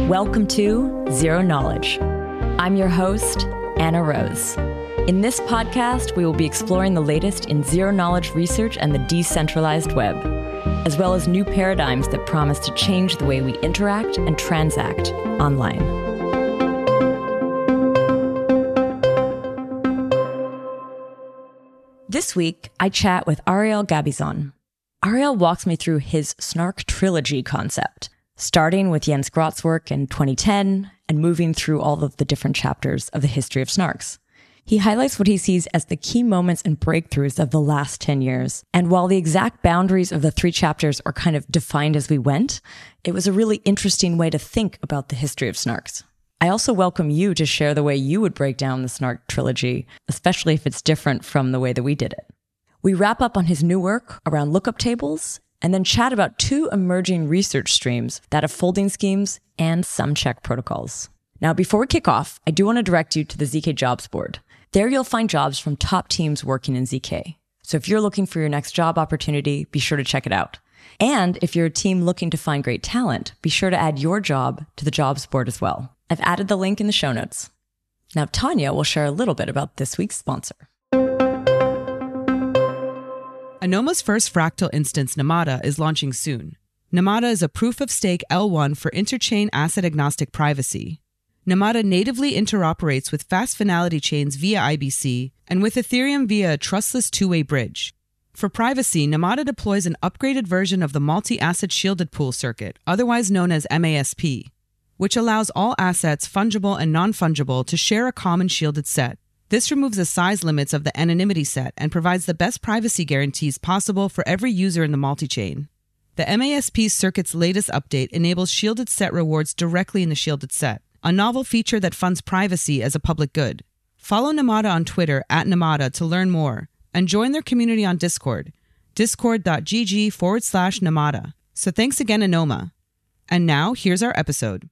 Welcome to Zero Knowledge. I'm your host, Anna Rose. In this podcast, we will be exploring the latest in zero-knowledge research and the decentralized web, as well as new paradigms that promise to change the way we interact and transact online. This week, I chat with Ariel Gabizon. Ariel walks me through his Snark trilogy concept, starting with Jens Groth's work in 2010 and moving through all of the different chapters of the history of snarks. He highlights what he sees as the key moments and breakthroughs of the last 10 years. And while the exact boundaries of the three chapters are kind of defined as we went, it was a really interesting way to think about the history of snarks. I also welcome you to share the way you would break down the Snark trilogy, especially if it's different from the way that we did it. We wrap up on his new work around lookup tables, and then chat about two emerging research streams, that of folding schemes and sum-check protocols. Now, before we kick off, I do want to direct you to the ZK Jobs Board. There you'll find jobs from top teams working in ZK. So if you're looking for your next job opportunity, be sure to check it out. And if you're a team looking to find great talent, be sure to add your job to the jobs board as well. I've added the link in the show notes. Now, Tanya will share a little bit about this week's sponsor. Anoma's first fractal instance, Namada, is launching soon. Namada is a proof-of-stake L1 for interchain asset-agnostic privacy. Namada natively interoperates with fast finality chains via IBC and with Ethereum via a trustless two-way bridge. For privacy, Namada deploys an upgraded version of the multi-asset shielded pool circuit, otherwise known as MASP, which allows all assets, fungible and non-fungible, to share a common shielded set. This removes the size limits of the anonymity set and provides the best privacy guarantees possible for every user in the multi-chain. The MASP circuit's latest update enables shielded set rewards directly in the shielded set, a novel feature that funds privacy as a public good. Follow Namada on Twitter @Namada to learn more, and join their community on Discord, discord.gg/Namada. So thanks again, Anoma. And now, here's our episode.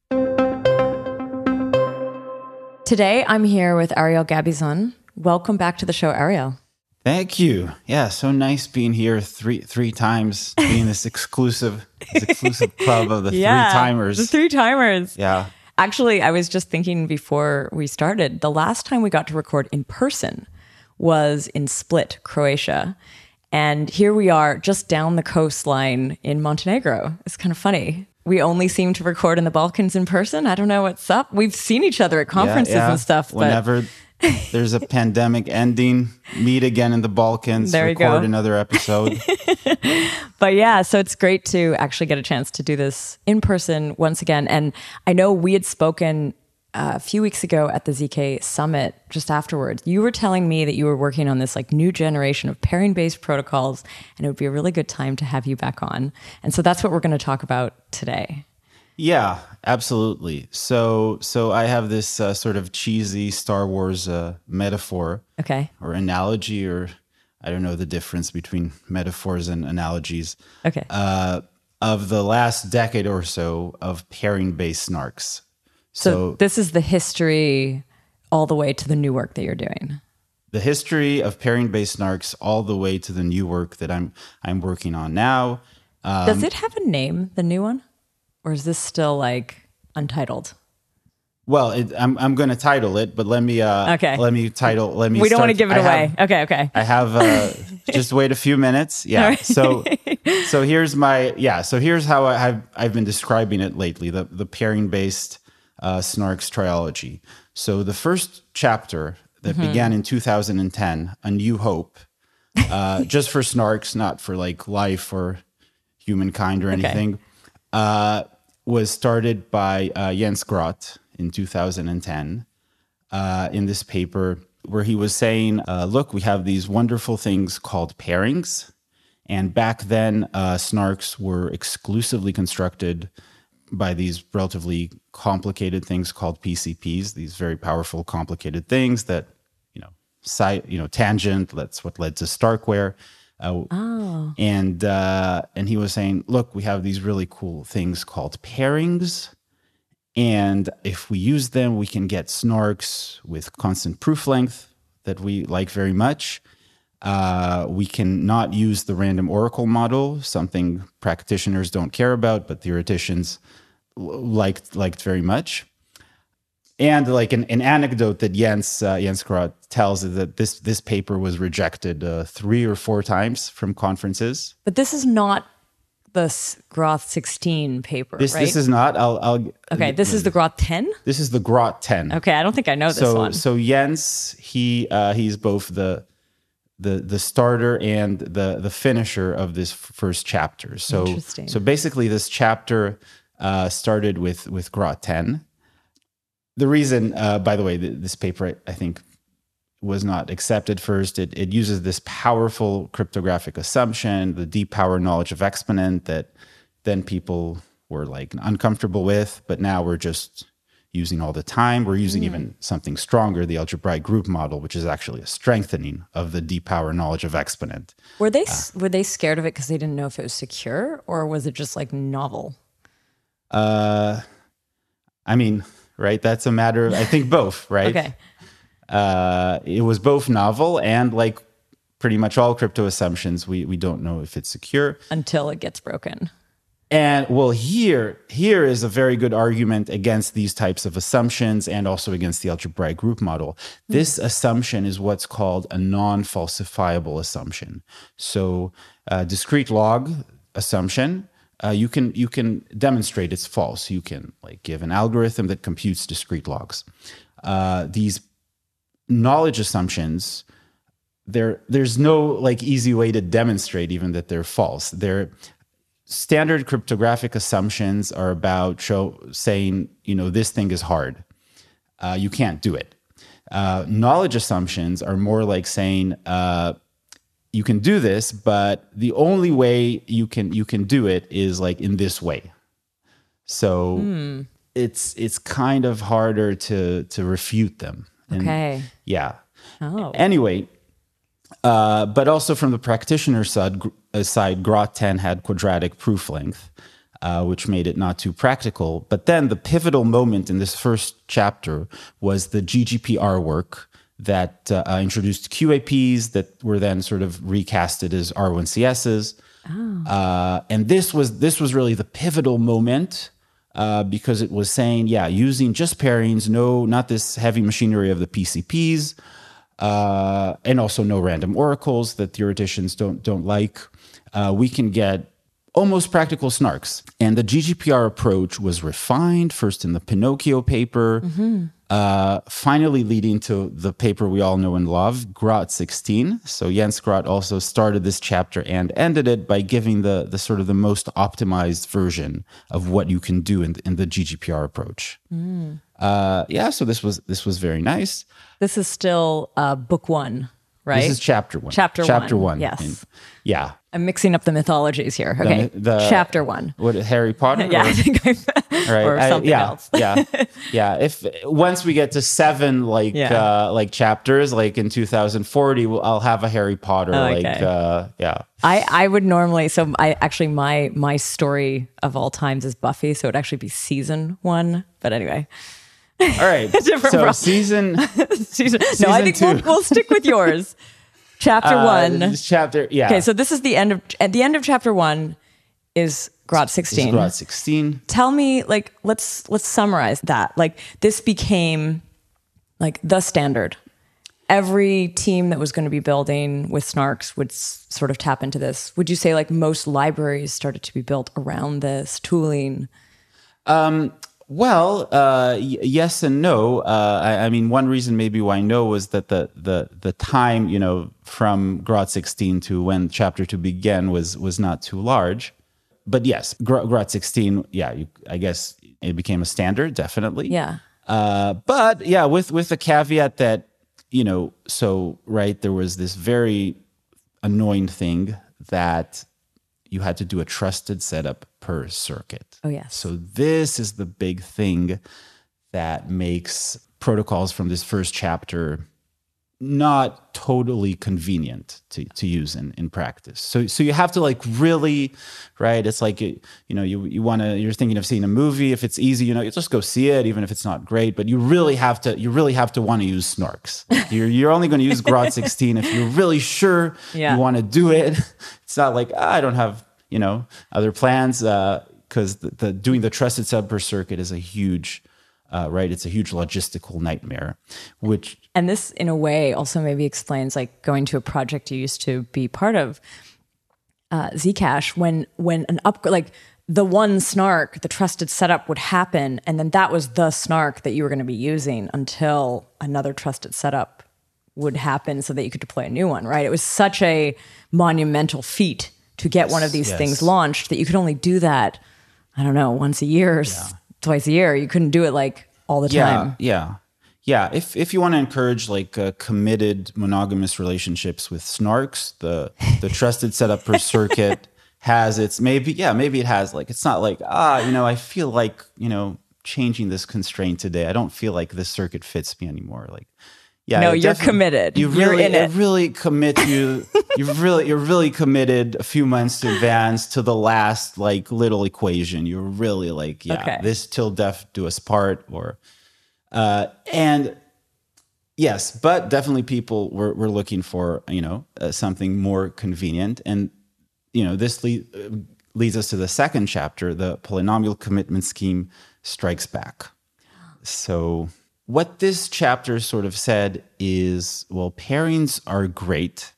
Today, I'm here with Ariel Gabizon. Welcome back to the show, Ariel. Thank you. Yeah, so nice being here three times, being this exclusive club of the three-timers. The three-timers. Yeah. Actually, I was just thinking before we started, the last time we got to record in person was in Split, Croatia. And here we are just down the coastline in Montenegro. It's kind of funny. We only seem to record in the Balkans in person. I don't know what's up. We've seen each other at conferences and stuff. Whenever there's a pandemic ending, meet again in the Balkans, record another episode. But yeah, so it's great to actually get a chance to do this in person once again. And I know we had spoken a few weeks ago at the ZK Summit just afterwards. You were telling me that you were working on this like new generation of pairing-based protocols, and it would be a really good time to have you back on. And so that's what we're going to talk about today. Yeah, absolutely. So I have this sort of cheesy Star Wars metaphor, or analogy, or I don't know the difference between metaphors and analogies. Of the last decade or so of pairing-based snarks. So this is the history all the way to the new work that you're doing. The history of pairing-based snarks all the way to the new work that I'm working on now. Does it have a name, the new one? Or is this still like untitled? Well, I'm going to title it, but let me We don't want to give it away. Okay. I have just wait a few minutes. Yeah. Right. So here's how I've been describing it lately. The pairing-based snarks trilogy. So the first chapter that began in 2010, A New Hope, just for snarks, not for like life or humankind or anything, was started by Jens Groth in 2010 in this paper where he was saying, look, we have these wonderful things called pairings. And back then, snarks were exclusively constructed by these relatively complicated things called PCPs, these very powerful, complicated things that, tangent, that's what led to Starkware. And he was saying, look, we have these really cool things called pairings. And if we use them, we can get snarks with constant proof length that we like very much. We can not use the random oracle model, something practitioners don't care about, but theoreticians liked very much. And like an anecdote that Jens Groth tells is that this paper was rejected 3 or 4 times from conferences. But this is not the Groth 16 paper, right? This is not. Okay, this is the Groth 10? This is the Groth 10. Okay, I don't think I know this one. So Jens, he's both the starter and the finisher of this first chapter. So Interesting. So basically, this chapter started with Groth 10. The reason, by the way, this paper I think was not accepted first. It uses this powerful cryptographic assumption, the deep power knowledge of exponent, that then people were like uncomfortable with, but now we're just using all the time. We're using even something stronger, the algebraic group model, which is actually a strengthening of the deep power knowledge of exponent. Were they scared of it because they didn't know if it was secure, or was it just like novel? I mean, right? That's a matter of, I think, both, right? Okay. It was both novel and, like pretty much all crypto assumptions, we don't know if it's secure. Until it gets broken. And well, here is a very good argument against these types of assumptions and also against the algebraic group model. This assumption is what's called a non-falsifiable assumption. So discrete log assumption, you can demonstrate it's false. You can like give an algorithm that computes discrete logs. These knowledge assumptions, there's no like easy way to demonstrate even that they're false. They're standard cryptographic assumptions are about saying, this thing is hard. You can't do it. Knowledge assumptions are more like saying, you can do this, but the only way you can do it is like in this way. So it's kind of harder to refute them. And, Okay. Yeah. Oh. Anyway, but also from the practitioner side, Groth 10 had quadratic proof length, which made it not too practical. But then the pivotal moment in this first chapter was the GGPR work that introduced QAPs that were then sort of recasted as R1CSs. Oh. And this was really the pivotal moment because it was saying, using just pairings, not this heavy machinery of the PCPs, and also no random oracles that theoreticians don't like. We can get almost practical snarks. And the GGPR approach was refined first in the Pinocchio paper, finally leading to the paper we all know and love, Groth 16. So Jens Groth also started this chapter and ended it by giving the sort of the most optimized version of what you can do in the GGPR approach. So this was very nice. This is still book 1, right? This is chapter 1. Chapter 1. Yes. Yeah. I'm mixing up the mythologies here. Okay. Chapter 1. What, Harry Potter? Yeah, I think or something else. Yeah. If once we get to 7 like chapters, like in 2040, I'll have a Harry Potter. I would normally. So my story of all times is Buffy. So it'd actually be season 1. But anyway. All right. So season. No, I think 2. we'll stick with yours. Chapter 1. Chapter. Yeah. Okay. So this is at the end of chapter 1 is Groth 16. Groth 16. Tell me, like, let's summarize that. Like, this became like the standard. Every team that was going to be building with snarks would sort of tap into this. Would you say like most libraries started to be built around this tooling? Well, yes and no. I mean, one reason maybe why no was that the time, from Groth 16 to when chapter 2 began was not too large. But yes, Groth 16, I guess it became a standard, definitely. Yeah. But yeah, with the caveat that, there was this very annoying thing that you had to do a trusted setup per circuit. Oh, yes. So this is the big thing that makes protocols from this first chapter not totally convenient to use in practice. So you have to like really, right? It's like, you're thinking of seeing a movie. If it's easy, you just go see it, even if it's not great, but you really have to want to use snarks. You're only going to use Groth 16 if you're really sure you want to do it. It's not like, I don't have, other plans. because the doing the trusted setup per circuit is a huge, right? It's a huge logistical nightmare, And this, in a way, also maybe explains like going to a project you used to be part of, Zcash, when an upgrade, like the one snark, the trusted setup would happen, and then that was the snark that you were going to be using until another trusted setup would happen so that you could deploy a new one, right? It was such a monumental feat to get one of these things launched that you could only do that, I don't know, once a year or twice a year. You couldn't do it like all the time. Yeah. If you want to encourage like committed monogamous relationships with snarks, the trusted setup per circuit has its maybe it has like, it's not like, I feel like, changing this constraint today. I don't feel like this circuit fits me anymore. Like, yeah, no, you're committed. You're in it. Really commit you. You're really committed a few months to advance to the last like little equation. You're really like, this till death do us part, or and yes, but definitely people were looking for something more convenient, and this leads us to the second chapter. The polynomial commitment scheme strikes back. So what this chapter sort of said is, well, pairings are great,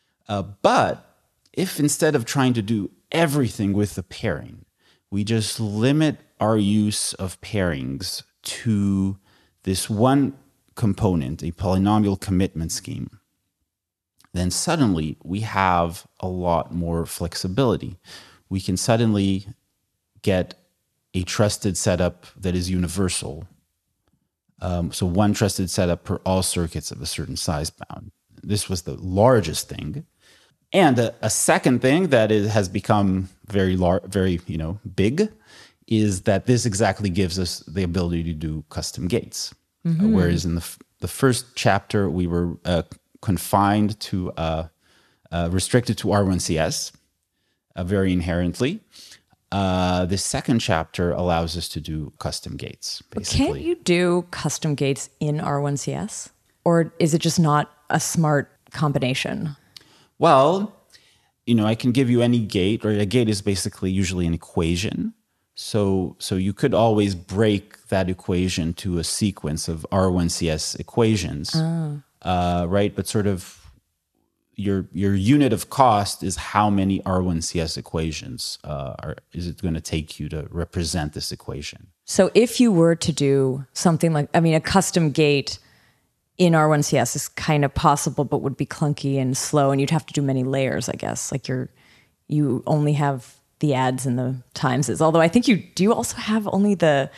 but if instead of trying to do everything with the pairing, we just limit our use of pairings to this one component, a polynomial commitment scheme, then suddenly we have a lot more flexibility. We can suddenly get a trusted setup that is universal. So one trusted setup per all circuits of a certain size bound. This was the largest thing. And a second thing that has become very big is that this exactly gives us the ability to do custom gates. Mm-hmm. Whereas in the first chapter, we were confined to, restricted to R1CS very inherently. The second chapter allows us to do custom gates, basically. Can't you do custom gates in R1CS? Or is it just not a smart combination? Well, I can give you any gate, or a gate is basically usually an equation. So you could always break that equation to a sequence of R1CS equations, right? But sort of your unit of cost is how many R1CS equations is it going to take you to represent this equation. So if you were to do something like, a custom gate in R1CS is kind of possible, but would be clunky and slow, and you'd have to do many layers, I guess. Like you only have the adds and the timeses. Although I think do you also have only the,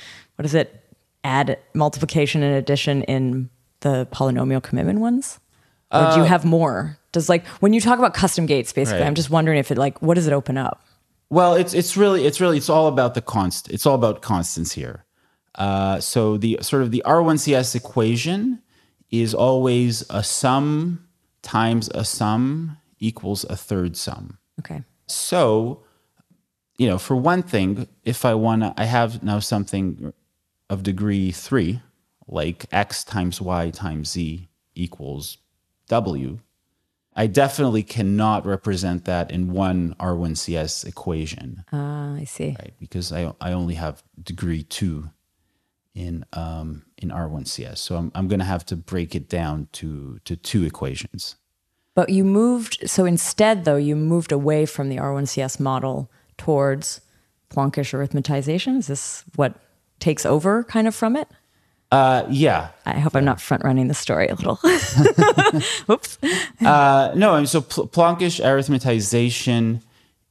add, multiplication, and addition in the polynomial commitment ones? Or do you have more? Does when you talk about custom gates, basically, right. I'm just wondering if it what does it open up? Well, it's all about the constant. It's all about constants here. So the sort of the R1CS equation is always a sum times a sum equals a third sum. Okay. So, for one thing, if I have now something of degree 3, like x times y times z equals w, I definitely cannot represent that in one R1CS equation. I see. Right, because I only have degree 2 in R1CS. So I'm going to have to break it down to 2 equations. But instead, though, you moved away from the R1CS model towards Planckish arithmetization. Is this what takes over kind of from it? Yeah. I hope I'm not front-running the story a little. Oops. No, so Planckish arithmetization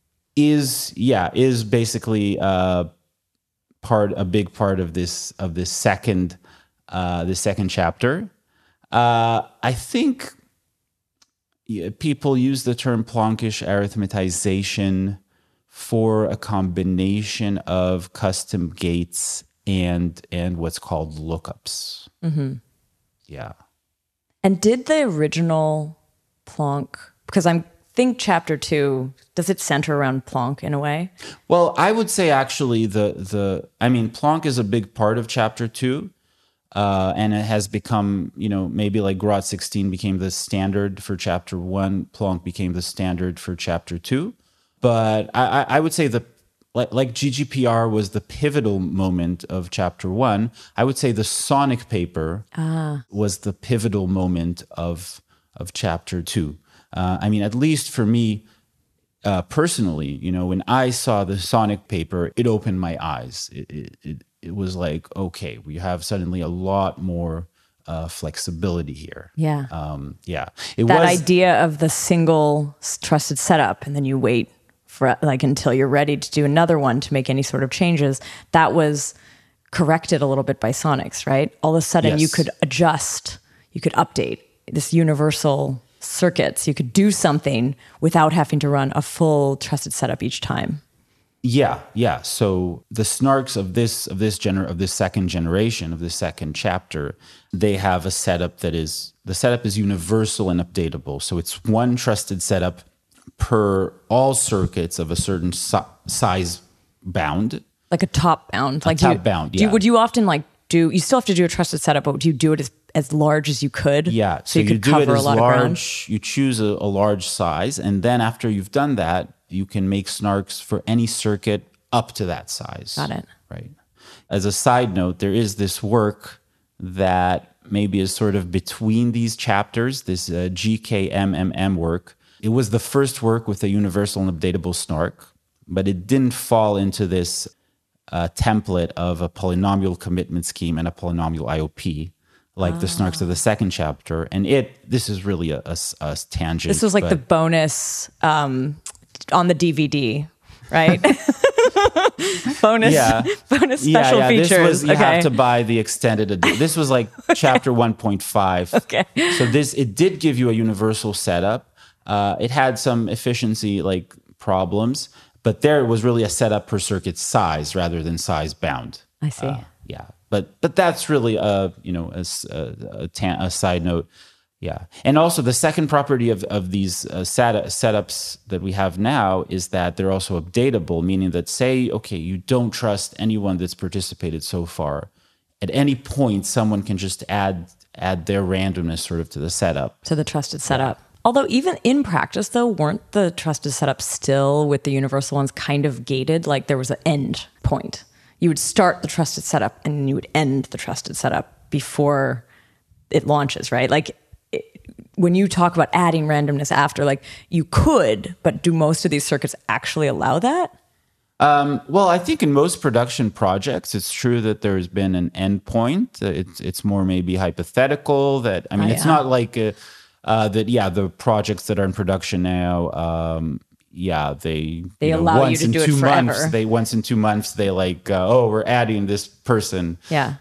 is basically a big part of this second chapter. I think people use the term Planckish arithmetization for a combination of custom gates and what's called lookups. Mm-hmm. Yeah. And did the original Planck, because I think chapter 2, does it center around Planck in a way? Well, I would say actually Planck is a big part of chapter 2. And it has become, maybe like Groth 16 became the standard for chapter 1, Planck became the standard for chapter 2. But I would say the like GGPR was the pivotal moment of chapter 1, I would say the Sonic paper was the pivotal moment of chapter 2. I mean, at least for me personally, when I saw the Sonic paper, it opened my eyes. It was like, okay, we have suddenly a lot more flexibility here. Yeah. That idea of the single trusted setup, and then you wait for until you're ready to do another one to make any sort of changes. That was corrected a little bit by Sonics, right? All of a sudden you could adjust, you could update this universal circuits. You could do something without having to run a full trusted setup each time. Yeah. So the snarks of this second generation, of this second chapter, they have a setup the setup is universal and updatable. So it's one trusted setup per all circuits of a certain size bound. Like a top bound. Bound, yeah. Would you often you still have to do a trusted setup, but do you do it as large as you could? Yeah. So you could cover a lot of ground? You choose a large size, and then after you've done that, you can make snarks for any circuit up to that size. Got it. Right. As a side note, there is this work that maybe is sort of between these chapters, this GKMMM work. It was the first work with a universal and updatable snark, but it didn't fall into this template of a polynomial commitment scheme and a polynomial IOP, like the snarks of the second chapter. And this is really a tangent. This was like the bonus on the DVD, right? bonus special features. You have to buy the extended edition. This was like chapter 1.5. Okay. So it did give you a universal setup. It had some efficiency problems, but there was really a setup per circuit size rather than size bound. I see. But that's really a side note. Yeah. And also the second property of these setups that we have now is that they're also updatable, meaning that you don't trust anyone that's participated so far. At any point, someone can just add their randomness sort of to the setup. To the trusted setup. Yeah. Although even in practice, though, weren't the trusted setups still with the universal ones kind of gated? Like there was an end point. You would start the trusted setup and you would end the trusted setup before it launches, right? When you talk about adding randomness after, you could, but do most of these circuits actually allow that? Well, I think in most production projects, it's true that there's been an endpoint. It's more maybe hypothetical. It's not like the projects that are in production now, they allow you to do it forever. Once in 2 months, they we're adding this person to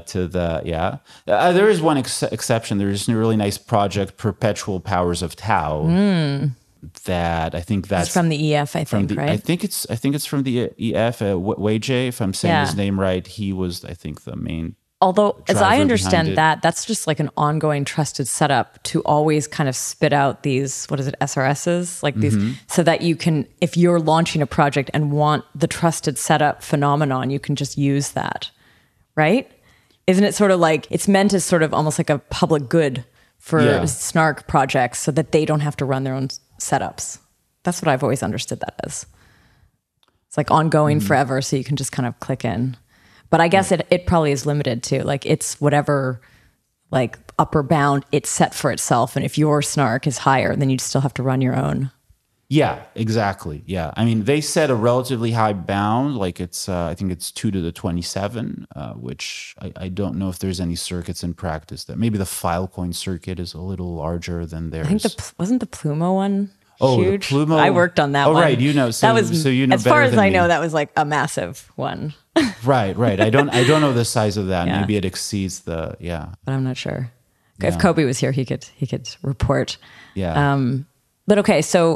the, there is one exception. There's a really nice project, Perpetual Powers of Tau. That I think that's from the EF, right? I think it's from the EF. Weijie, if I'm saying his name right, he was, I think, the main. Although, as I understand that's just like an ongoing trusted setup to always kind of spit out these, SRSs, these, so that you can, if you're launching a project and want the trusted setup phenomenon, you can just use that, right? Isn't it sort of it's meant as sort of almost like a public good for snark projects so that they don't have to run their own setups? That's what I've always understood that as. It's ongoing forever, so you can just kind of click in. But I guess it probably is limited to it's whatever upper bound it's set for itself. And if your snark is higher, then you'd still have to run your own. Yeah, exactly. Yeah. I mean, they set a relatively high bound, I think it's 2 to the 27, which I don't know if there's any circuits in practice that maybe the Filecoin circuit is a little larger than theirs. I think wasn't the Plumo one huge? The Plumo. I worked on that one. Oh, right. So you know as far as I know, me. that was a massive one. Right. I don't know the size of that. Yeah. Maybe it exceeds but I'm not sure. If Kobe was here, he could report. Yeah. But okay, so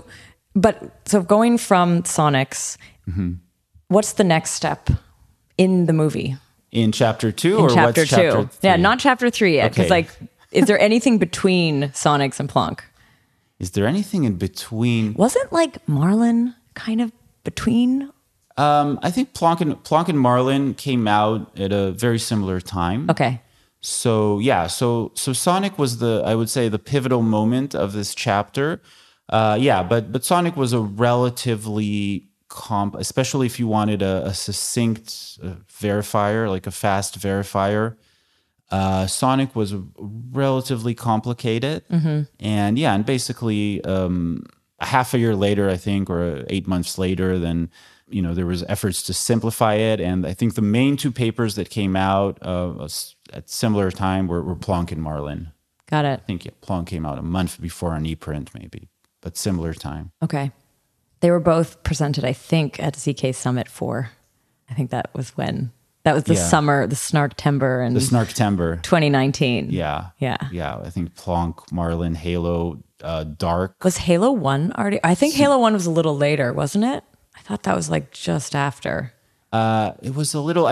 going from Sonics, what's the next step in the movie? In chapter 2 or chapter what's chapter 3? Yeah, not chapter 3 yet. Because is there anything between Sonics and Plonk? Is there anything in between? Wasn't Marlin kind of between? I think Plonk and Marlin came out at a very similar time. Okay. So so Sonic was I would say the pivotal moment of this chapter. But Sonic was a relatively especially if you wanted a succinct verifier, like a fast verifier. Sonic was relatively complicated. And basically half a year later, I think, or 8 months later, then, there was efforts to simplify it. And I think the main two papers that came out at similar time were Plonk and Marlin. Got it. I think Plonk came out a month before on ePrint, maybe, but similar time. Okay. They were both presented, I think, at ZK Summit 4. I think that was when. That was the summer, the Snarktember and the Snarktember 2019. Yeah. Yeah. I think Plonk, Marlin, Halo, Dark. Was Halo 1 already? I think Halo 1 was a little later, wasn't it? I thought that was like just after. It was a little,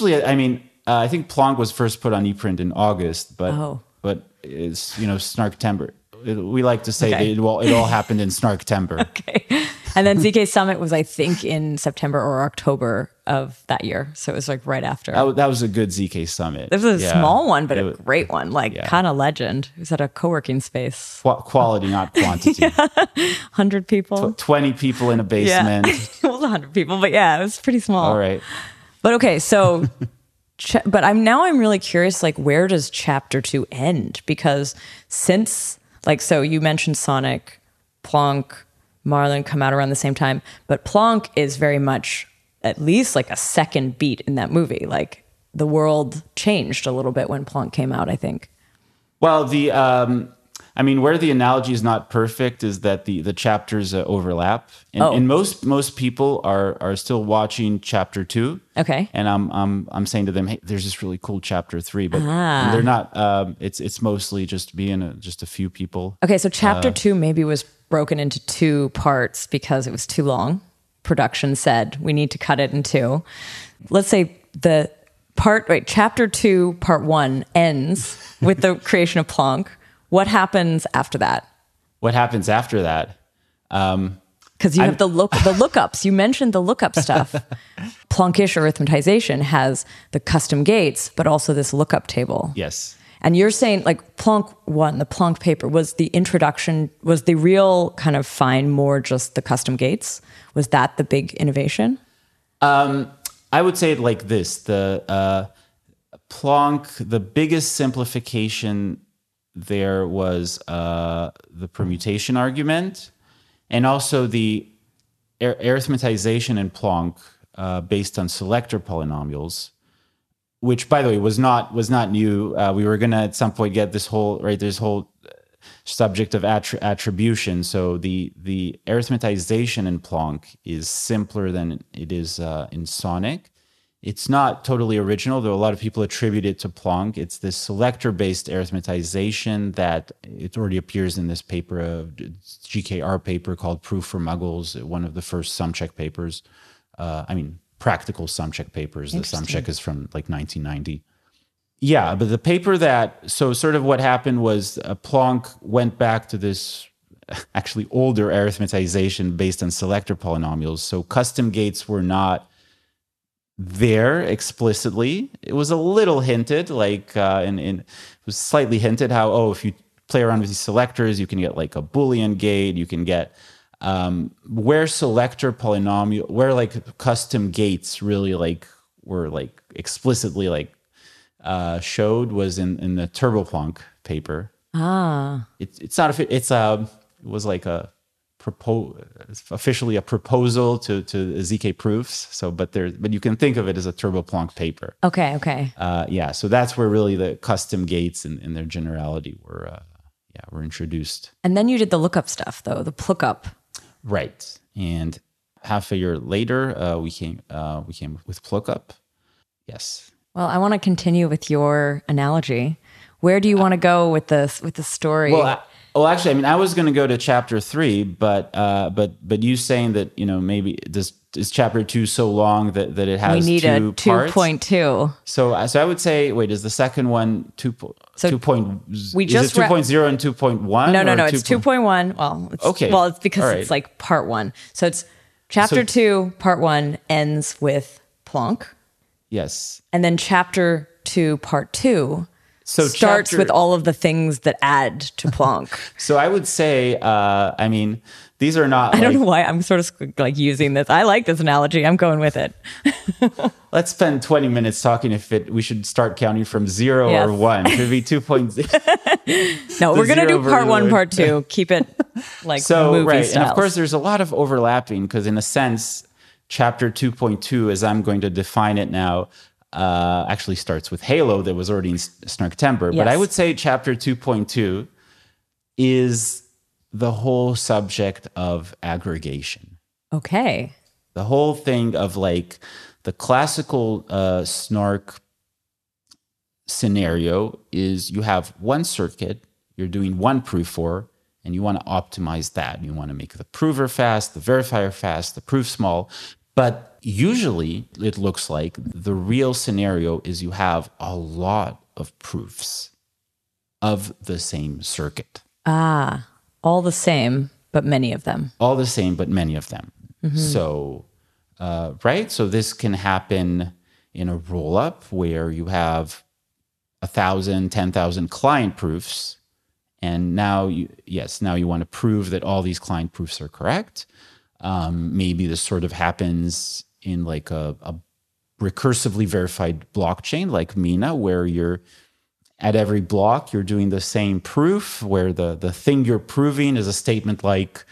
I think Plonk was first put on ePrint in August, but it's, Snarktember. We like to say that it all happened in Snarktember. Okay. And then ZK Summit was, I think, in September or October of that year. So it was like right after. That was a good ZK Summit. It was a small one, but a great one. Kind of legend. It was at a co-working space. Quality, not quantity. 100 people. 20 people in a basement. Yeah. It was 100 people, but yeah, it was pretty small. All right. But okay, so... but I'm really curious, where does chapter 2 end? Because since... so you mentioned Sonic, Plonk, Marlin come out around the same time, but Plonk is very much at least a second beat in that movie. The world changed a little bit when Plonk came out, I think. Well, where the analogy is not perfect is that the chapters overlap, and most people are still watching chapter 2. Okay, and I'm saying to them, hey, there's this really cool chapter 3, but they're not. It's mostly just just a few people. Okay, so chapter 2 maybe was broken into 2 parts because it was too long. Production said we need to cut it in 2. Let's say chapter 2 part 1 ends with the creation of Plonk. What happens after that? What happens after that? Because you have the lookups. You mentioned the lookup stuff. Plonkish arithmetization has the custom gates, but also this lookup table. Yes. And you're saying Plonk 1, the Plonk paper, was the introduction, was the real kind of find more just the custom gates? Was that the big innovation? I would say it like this. The Plonk, the biggest simplification there was the permutation argument, and also the arithmetization in Plonk based on selector polynomials, which, by the way, was not new. We were going to at some point get this whole subject of attribution. So the arithmetization in Plonk is simpler than it is in Sonic. It's not totally original, though a lot of people attribute it to Plonk. It's this selector-based arithmetization that it already appears in this paper, GKR paper called Proof for Muggles, one of the first SumCheck papers. Practical SumCheck papers. The SumCheck is from 1990. Yeah, but the paper so sort of what happened was Plonk went back to this actually older arithmetization based on selector polynomials. So custom gates were not there explicitly. It was a little hinted, it was slightly hinted how, if you play around with these selectors, you can get a Boolean gate, you can get where selector polynomial, where custom gates really were explicitly showed was in the TurboPlonk paper. It's not it was officially a proposal to ZK proofs. So, but you can think of it as a TurboPlonk paper. Okay. So that's where really the custom gates in their generality were introduced. And then you did the lookup stuff, though, the plookup. Right. And half a year later, we came with plookup. Yes. Well, I want to continue with your analogy. Where do you want to go with the story? Well, actually, I was going to go to chapter 3, but you saying that maybe is chapter 2 so long that it has we need two a 2.2. So I would say, wait, is the second one 2? So 2. We just 2.0 and 2.1? No, it's 2.1. Well, it's because it's part 1. So it's chapter 2, part 1 ends with Plonk. Yes. And then chapter 2, part 2 starts with all of the things that add to Plonk. So I would say, These are not. I don't know why I'm sort of like using this. I like this analogy. I'm going with it. Let's spend 20 minutes talking if we should start counting from 0 or 1. Should it be 2.0? No, we're going to do part 1, part 2. Keep it like movie right. styles. And of course, there's a lot of overlapping because in a sense, chapter 2.2, as I'm going to define it now, actually starts with Halo that was already in Snarktember. But I would say chapter 2.2 is the whole subject of aggregation. Okay. The whole thing of like the classical Snark scenario is you have one circuit, you're doing one proof for, and you want to optimize that. You want to make the prover fast, the verifier fast, the proof small. But usually it looks like the real scenario is you have a lot of proofs of the same circuit. All the same, but many of them. All the same, but many of them. Mm-hmm. So, right? So this can happen in a roll-up where you have 1,000, 10,000 client proofs. And now you want to prove that all these client proofs are correct. Maybe this sort of happens in like a recursively verified blockchain like Mina, where you're at every block, you're doing the same proof, where the thing you're proving is a statement like,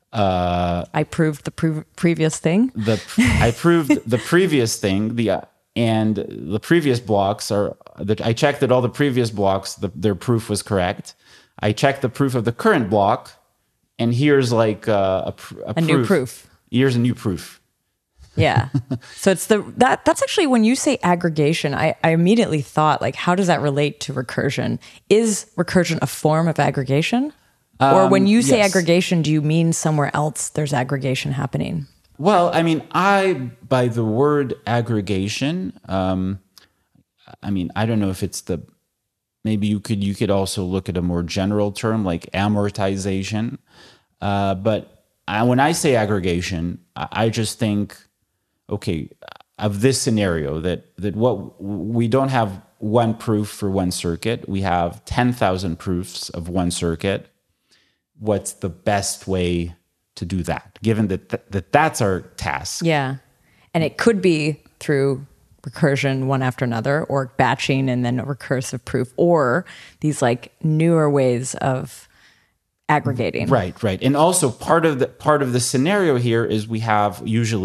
I proved the previous thing. I proved the previous thing, and the previous blocks are, I checked that all the previous blocks, their proof was correct. I checked the proof of the current block, and here's like a new proof. Here's a new proof. Yeah. So it's that's actually, when you say aggregation, I immediately thought, like, how does that relate to recursion? Is recursion a form of aggregation? Or when you say aggregation, do you mean somewhere else there's aggregation happening? Well, I mean, by the word aggregation, I don't know if it's maybe you could also look at a more general term like amortization. But when I say aggregation, I just think, okay, of this scenario that what we don't have one proof for one circuit, we have 10,000 proofs of one circuit. What's the best way to do that, given that that's our task? Yeah. And it could be through recursion one after another, or batching and then a recursive proof, or these like newer ways of aggregating. Right. And also part of the scenario here is we have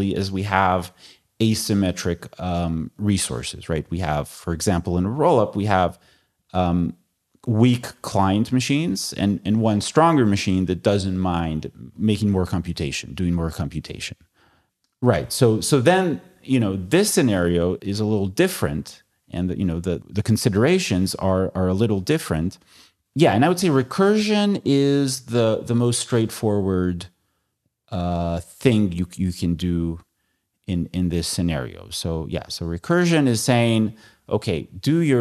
asymmetric resources, right? We have, for example, in a rollup, we have weak client machines and one stronger machine that doesn't mind making more computation, doing more computation. Right. So then, this scenario is a little different, and the considerations are a little different. Yeah, and I would say recursion is the most straightforward thing you can do in this scenario. So recursion is saying, okay, do your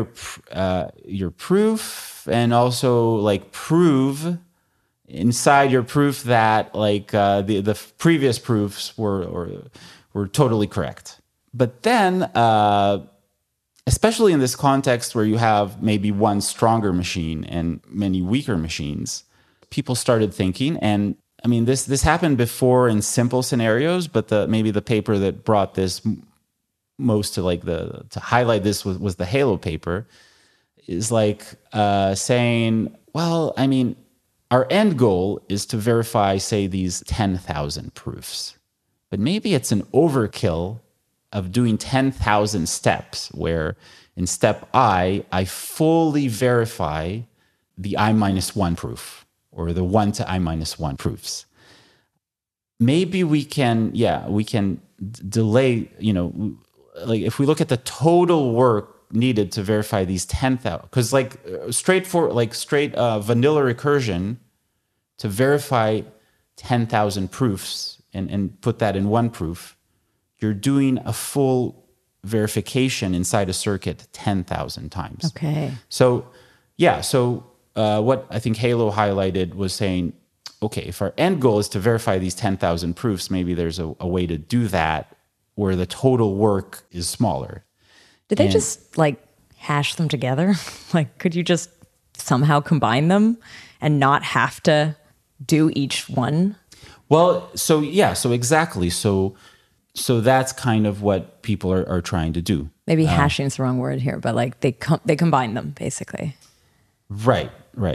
proof, and also like prove inside your proof that like the previous proofs were totally correct. But then, especially in this context where you have maybe one stronger machine and many weaker machines, people started thinking, and I mean, this happened before in simple scenarios, but maybe the paper that brought this most to highlight this was the Halo paper, is like saying, well, I mean, our end goal is to verify, say, these 10,000 proofs, but maybe it's an overkill of doing 10,000 steps, where in step I fully verify the I-1 proof, or the 1 to I-1 proofs. Maybe we can delay, like if we look at the total work needed to verify these 10,000, because straight vanilla recursion to verify 10,000 proofs and put that in one proof, you're doing a full verification inside a circuit 10,000 times. Okay. So what I think Halo highlighted was saying, okay, if our end goal is to verify these 10,000 proofs, maybe there's a way to do that where the total work is smaller. Did they just like hash them together? Like, could you just somehow combine them and not have to do each one? Well, so exactly. So that's kind of what people are trying to do. Maybe hashing is the wrong word here, but like they combine them basically. Right.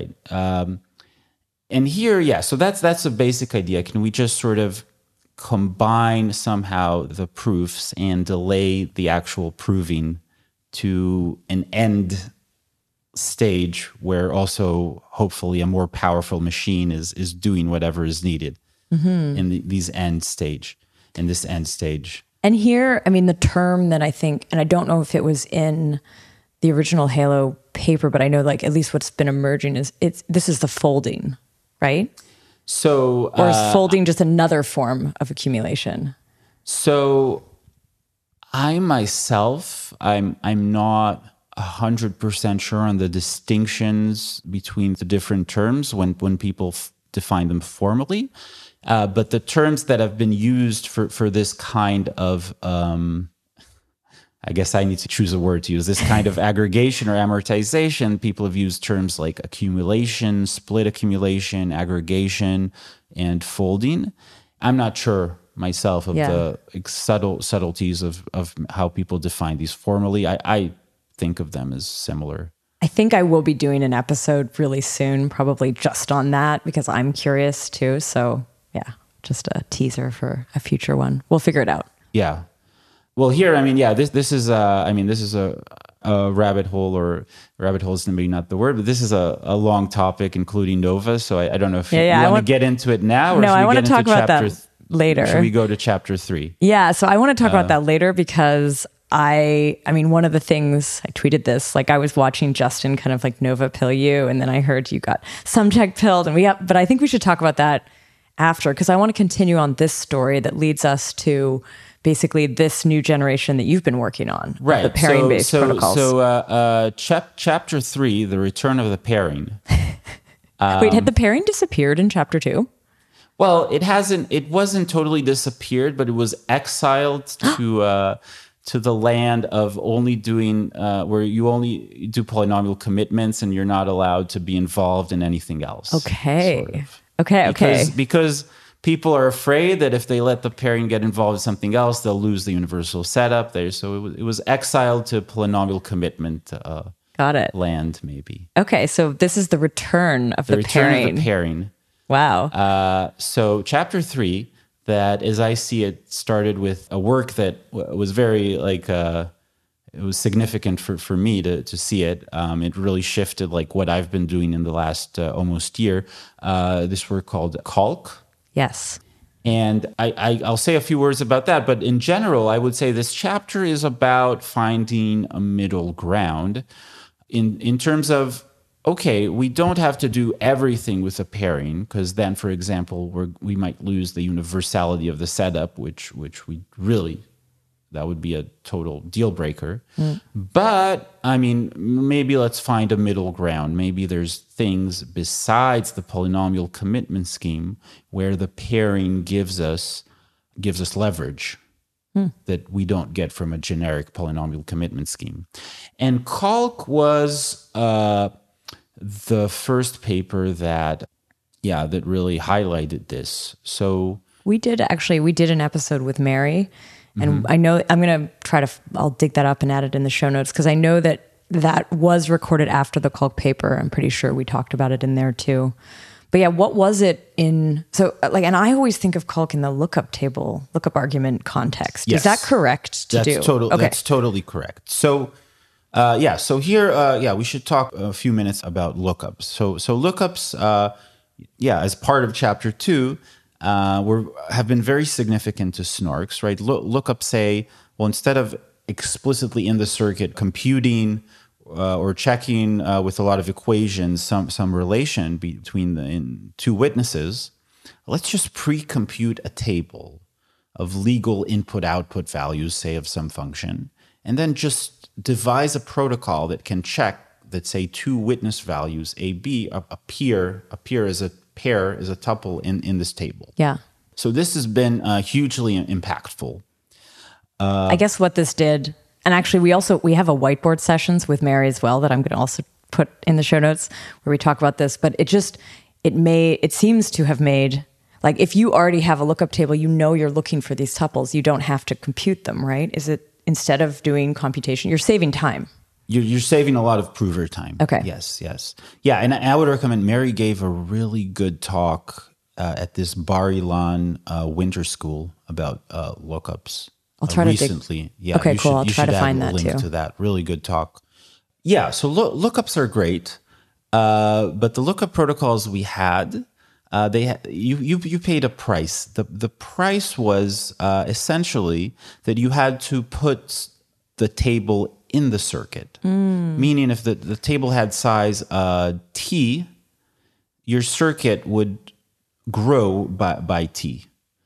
And here, so that's a basic idea. Can we just sort of combine somehow the proofs and delay the actual proving to an end stage where also hopefully a more powerful machine is doing whatever is needed in this end stage. And here, I mean, the term that I think, and I don't know if it was in the original Halo paper, but I know like at least what's been emerging is this is the folding, right? So, or is folding just another form of accumulation? So, I myself, I'm not 100% sure on the distinctions between the different terms when people define them formally. But the terms that have been used for this kind of, I guess I need to choose a word to use, this kind of aggregation or amortization, people have used terms like accumulation, split accumulation, aggregation, and folding. I'm not sure myself of the subtleties of how people define these formally. I think of them as similar. I think I will be doing an episode really soon, probably just on that, because I'm curious too. So yeah, just a teaser for a future one. We'll figure it out. Yeah. Well, here, I mean, this is a rabbit hole, or rabbit hole is maybe not the word, but this is a long topic, including Nova. So I don't know if you want to get into it now, or no, I want to talk about that later. Should we go to chapter 3? Yeah, so I want to talk about that later because I mean, one of the things, I tweeted this, like I was watching Justin kind of like Nova pill you, and then I heard you got subject pilled, but I think we should talk about that after, because I want to continue on this story that leads us to basically this new generation that you've been working on, right? The pairing-based protocols. So chapter 3, the return of the pairing. Wait, had the pairing disappeared in chapter 2? Well, it wasn't totally disappeared, but it was exiled to the land of only doing where you only do polynomial commitments and you're not allowed to be involved in anything else. Okay. Sort of. Okay. Because people are afraid that if they let the pairing get involved in something else, they'll lose the universal setup there. So it was exiled to polynomial commitment. Got it. Land, maybe. Okay, so this is the return of the pairing. Return of the pairing. Wow. So chapter 3, that as I see it, started with a work that was very it was significant for me to see it. It really shifted like what I've been doing in the last almost year. This work called Calc. Yes. And I'll say a few words about that. But in general, I would say this chapter is about finding a middle ground in terms of, okay, we don't have to do everything with a pairing, because then, for example, we might lose the universality of the setup, which we really, that would be a total deal breaker. But I mean, maybe let's find a middle ground. Maybe there's things besides the polynomial commitment scheme where the pairing gives us leverage that we don't get from a generic polynomial commitment scheme. And Calc was the first paper that really highlighted this. So we did an episode with Mary. And I know I'm going to I'll dig that up and add it in the show notes, because I know that was recorded after the Calc paper. I'm pretty sure we talked about it in there too. But yeah, what was it in, so like, and I always think of Calc in the lookup argument context. Yes. Is that correct to do? That's totally correct. So, so here, we should talk a few minutes about lookups. So lookups, as part of chapter 2, have been very significant to snarks, right? Lookups say, well, instead of explicitly in the circuit computing or checking with a lot of equations some relation between two witnesses, let's just pre-compute a table of legal input-output values, say, of some function, and then just devise a protocol that can check that, say, two witness values, A, B, appear as a pair, as a tuple in this table. Yeah. So this has been hugely impactful. I guess what this did, and actually we have a whiteboard sessions with Mary as well that I'm going to also put in the show notes where we talk about this, but it seems to have made, Like if you already have a lookup table, you know you're looking for these tuples. You don't have to compute them, right? Is it instead of doing computation, you're saving time? You're saving a lot of prover time. Okay. Yes. Yeah, and I would recommend, Mary gave a really good talk at this Bar Ilan winter school about lookups. I'll try recently. to Yeah. Okay, cool. I'll try to find that too. To that really good talk. Yeah. So lookups are great, but the lookup protocols we had, you paid a price. The price was essentially that you had to put the table in the circuit, meaning if the table had size T, your circuit would grow by T.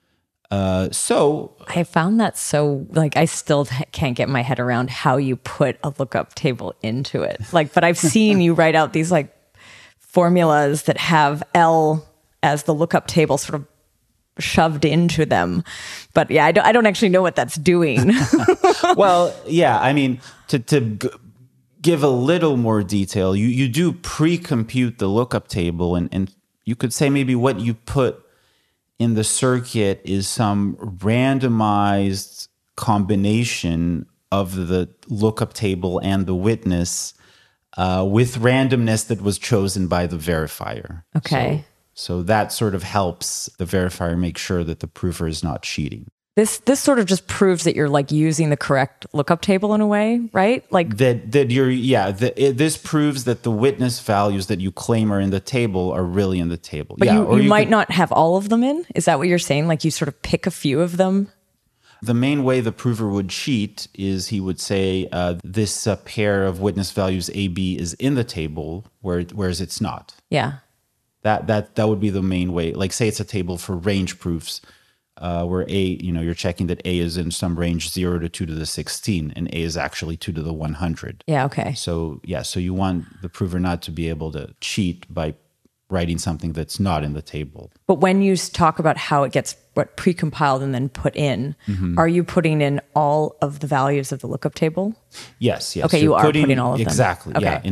So I found that so, like, I still can't get my head around how you put a lookup table into it. Like, but I've seen you write out these like formulas that have L as the lookup table sort of shoved into them. But yeah, I don't actually know what that's doing. Well, yeah, I mean, to give a little more detail, you do pre-compute the lookup table, and you could say maybe what you put in the circuit is some randomized combination of the lookup table and the witness with randomness that was chosen by the verifier. Okay. So that sort of helps the verifier make sure that the prover is not cheating. This sort of just proves that you're like using the correct lookup table in a way, right? Like this proves that the witness values that you claim are in the table are really in the table. But you might not have all of them in? Is that what you're saying? Like you sort of pick a few of them? The main way the prover would cheat is he would say this pair of witness values AB is in the table, whereas it's not. Yeah. That would be the main way. Like say it's a table for range proofs. Where A, you're checking that A is in some range 0 to 2 to the 16, and A is actually 2 to the 100. Yeah, okay. So you want the prover not to be able to cheat by writing something that's not in the table. But when you talk about how it gets precompiled and then put in, are you putting in all of the values of the lookup table? Yes. Okay, you are putting all of them. Exactly, okay. Yeah.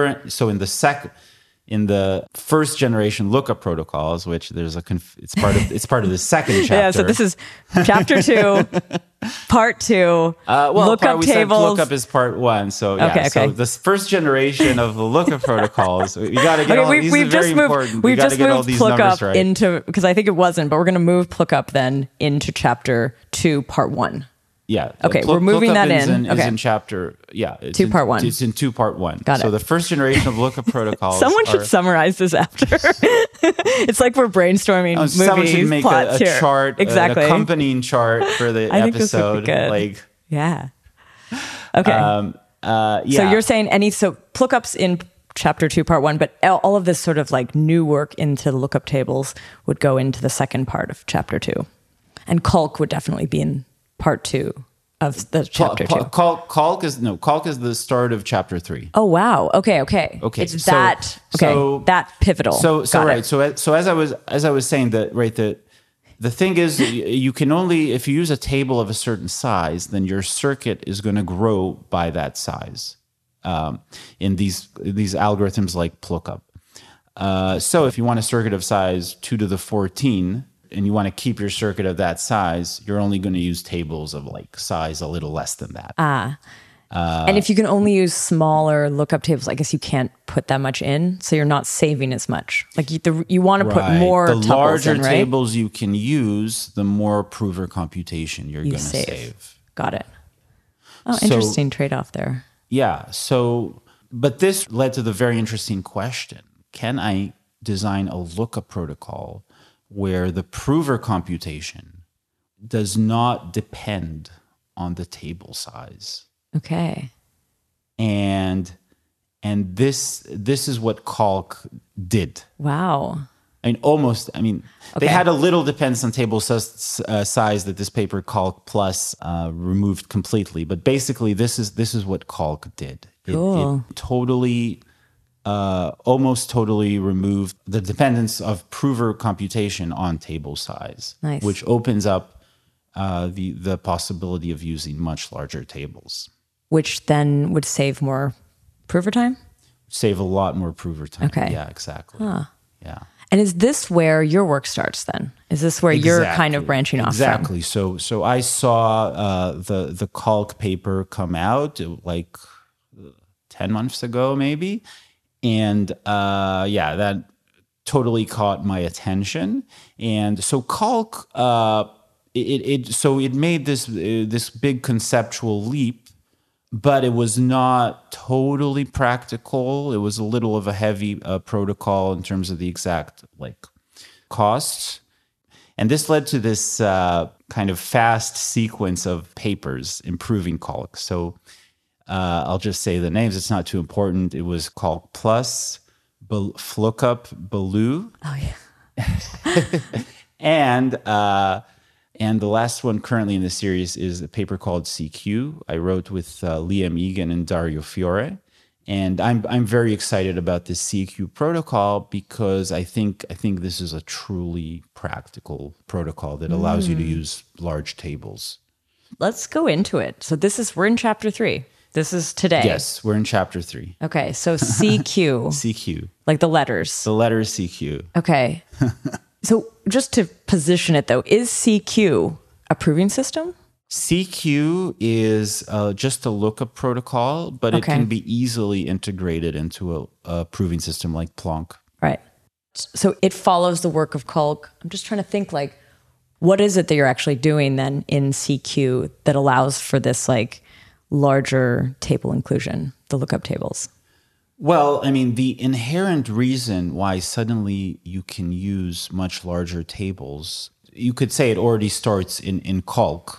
In the first generation lookup protocols, which there's it's part of the second chapter. Yeah, so this is chapter 2, part 2. Lookup tables. Lookup is part 1. So yeah, okay. So this first generation of the lookup protocols, we got to get all these. We've just moved. We've just moved lookup right. into, because I think it wasn't, but we're going to move lookup then into chapter 2, part 1. Yeah. Okay, we're moving that in. Is in chapter, it's 2 part 1. It's in 2 part 1. Got it. So the first generation of lookup protocols. Someone should summarize this after. It's like we're brainstorming movies, someone should make a chart, exactly. an accompanying chart for the I episode. Think this would be good. Like, yeah. Okay. Yeah. So you're saying lookups in chapter 2, part 1, but all of this sort of like new work into the lookup tables would go into the second part of chapter 2, and calc would definitely be in part 2 of the chapter 2. Calc is the start of chapter 3. Oh wow. Okay. It's that pivotal. So as I was saying that, right, the thing is, you can only, if you use a table of a certain size, then your circuit is going to grow by that size. In these algorithms like Plookup. So if you want a circuit of size 2 to the 14, and you want to keep your circuit of that size, you're only going to use tables of like size a little less than that. And if you can only use smaller lookup tables, I guess you can't put that much in, so you're not saving as much. Like you want to put more tuples in, right? The larger tables you can use, the more prover computation you're going to save. Got it. Oh, interesting trade-off there. Yeah. So, but this led to the very interesting question: can I design a lookup protocol where the prover computation does not depend on the table size? Okay. And this is what calc did. Wow. They had a little dependence on table size that this paper, Calc Plus, removed completely. But basically, this is what calc did. Cool. It totally, almost totally removed the dependence of prover computation on table size, nice. Which opens up the possibility of using much larger tables. Which then would save more prover time? Save a lot more prover time. Okay. Yeah, exactly. Huh. Yeah. And is this where your work starts then? Is this where you're kind of branching off from? Exactly. So I saw the Kalk paper come out like 10 months ago, maybe. And that totally caught my attention. And so Kalk, it made this big conceptual leap, but it was not totally practical. It was a little of a heavy protocol in terms of the exact costs. And this led to this kind of fast sequence of papers improving Kalk. So I'll just say the names. It's not too important. It was Kalk Plus, Flookup, Baloo. Oh, yeah. And the last one currently in the series is a paper called CQ. I wrote with Liam Egan and Dario Fiore. And I'm very excited about this CQ protocol because I think this is a truly practical protocol that allows you to use large tables. Let's go into it. So we're in chapter 3. This is today. Yes, we're in chapter 3. Okay, so CQ. CQ. Like the letters. The letter is CQ. Okay. So just to position it though, is CQ a proving system? CQ is just a lookup protocol, but it can be easily integrated into a proving system like Plonk. Right. So it follows the work of Kalk. I'm just trying to think what is it that you're actually doing then in CQ that allows for this larger table inclusion, the lookup tables? Well, I mean, the inherent reason why suddenly you can use much larger tables, you could say it already starts in Kalk.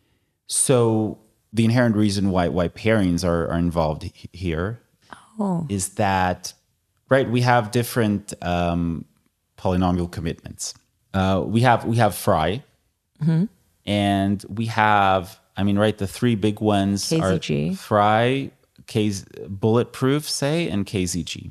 So the inherent reason why pairings are involved here is that, right, we have different polynomial commitments. We have Fry, and we have, the three big ones KZG. are Fry, Bulletproof, say, and KZG.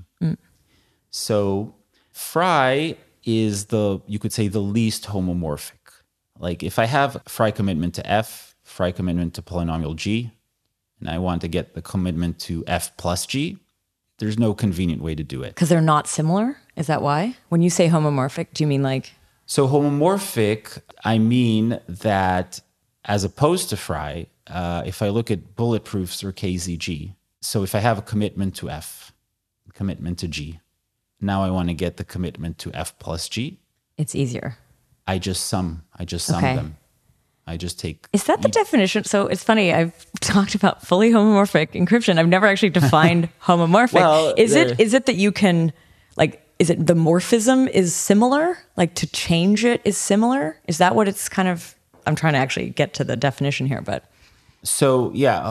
So Fry is you could say the least homomorphic. Like if I have Fry commitment to F, Fry commitment to polynomial G, and I want to get the commitment to F plus G, there's no convenient way to do it. Because they're not similar? Is that why? When you say homomorphic, do you mean So homomorphic, I mean that as opposed to Fry, if I look at bulletproofs or KZG, so if I have a commitment to F, commitment to G, now I want to get the commitment to F plus G. It's easier. I just sum them. I just take... Is that the definition? So it's funny, I've talked about fully homomorphic encryption. I've never actually defined homomorphic. Well, is it that you can, is it the morphism is similar? To change it is similar? Is that what it's kind of... I'm trying to actually get to the definition here, but... So,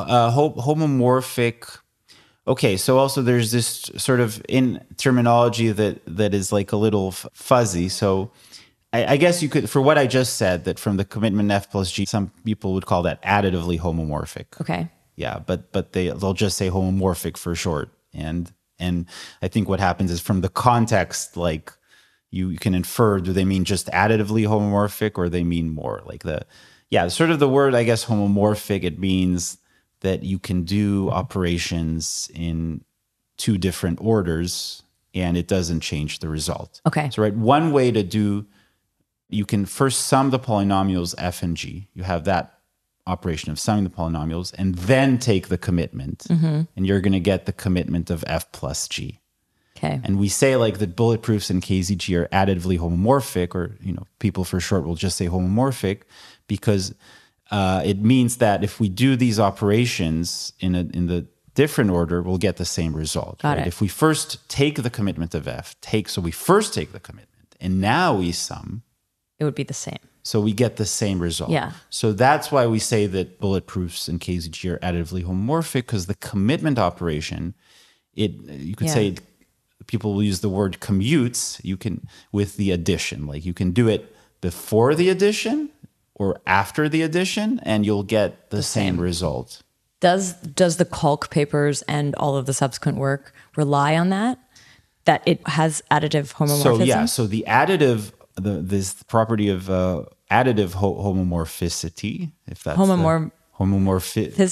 homomorphic... Okay, so also there's this sort of in terminology that is a little fuzzy. So I guess you could, for what I just said, that from the commitment F plus G, some people would call that additively homomorphic. Okay. Yeah, but they'll just say homomorphic for short. And I think what happens is from the context, you can infer, do they mean just additively homomorphic or they mean more sort of the word, I guess, homomorphic, it means that you can do operations in two different orders and it doesn't change the result. Okay. So, right, one way to do, you can first sum the polynomials F and G. You have that operation of summing the polynomials and then take the commitment and you're going to get the commitment of F plus G. Okay. And we say that bulletproofs and KZG are additively homomorphic, or people for short will just say homomorphic, because it means that if we do these operations in the different order, we'll get the same result. Got it. If we first take the commitment of F, we first take the commitment, and now we sum, it would be the same. So we get the same result. Yeah. So that's why we say that bulletproofs and KZG are additively homomorphic, because the commitment operation, you could say, people will use the word commutes. You can with the addition, you can do it before the addition or after the addition, and you'll get the same result. Does the Kalk papers and all of the subsequent work rely on that it has additive homomorphism? So the additive, this property of additive homomorphicity, if that's homomorphism.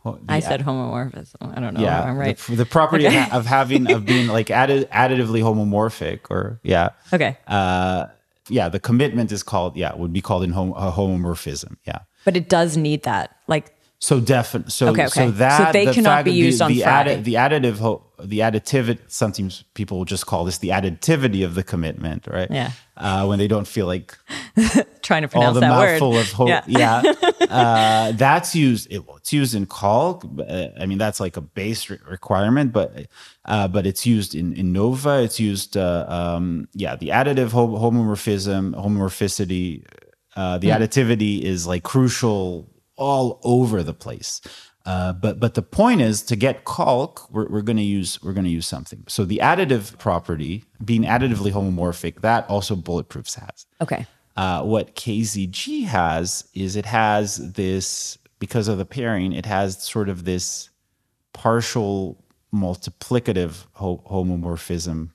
I said homomorphism. I don't know if I'm right. The property of being like additively homomorphic, or Okay. The commitment is called would be called in homomorphism. Yeah. But it does need that. Like so definitely. So okay. So that so they the cannot fact be used on Friday. The additivity. Sometimes people will just call this the additivity of the commitment, right? Yeah. When they don't feel like trying to pronounce all the that word. mouthful of that's used. It's used in Calc. I mean, that's like a base requirement, but it's used in Nova. It's used. The additive homomorphicity. The additivity is like crucial all over the place. But the point is, to get Calc, we're going to use something. So the additive property, being additively homomorphic, that also Bulletproofs has. Okay. What KZG has is it has this, because of the pairing, it has sort of this partial multiplicative homomorphism.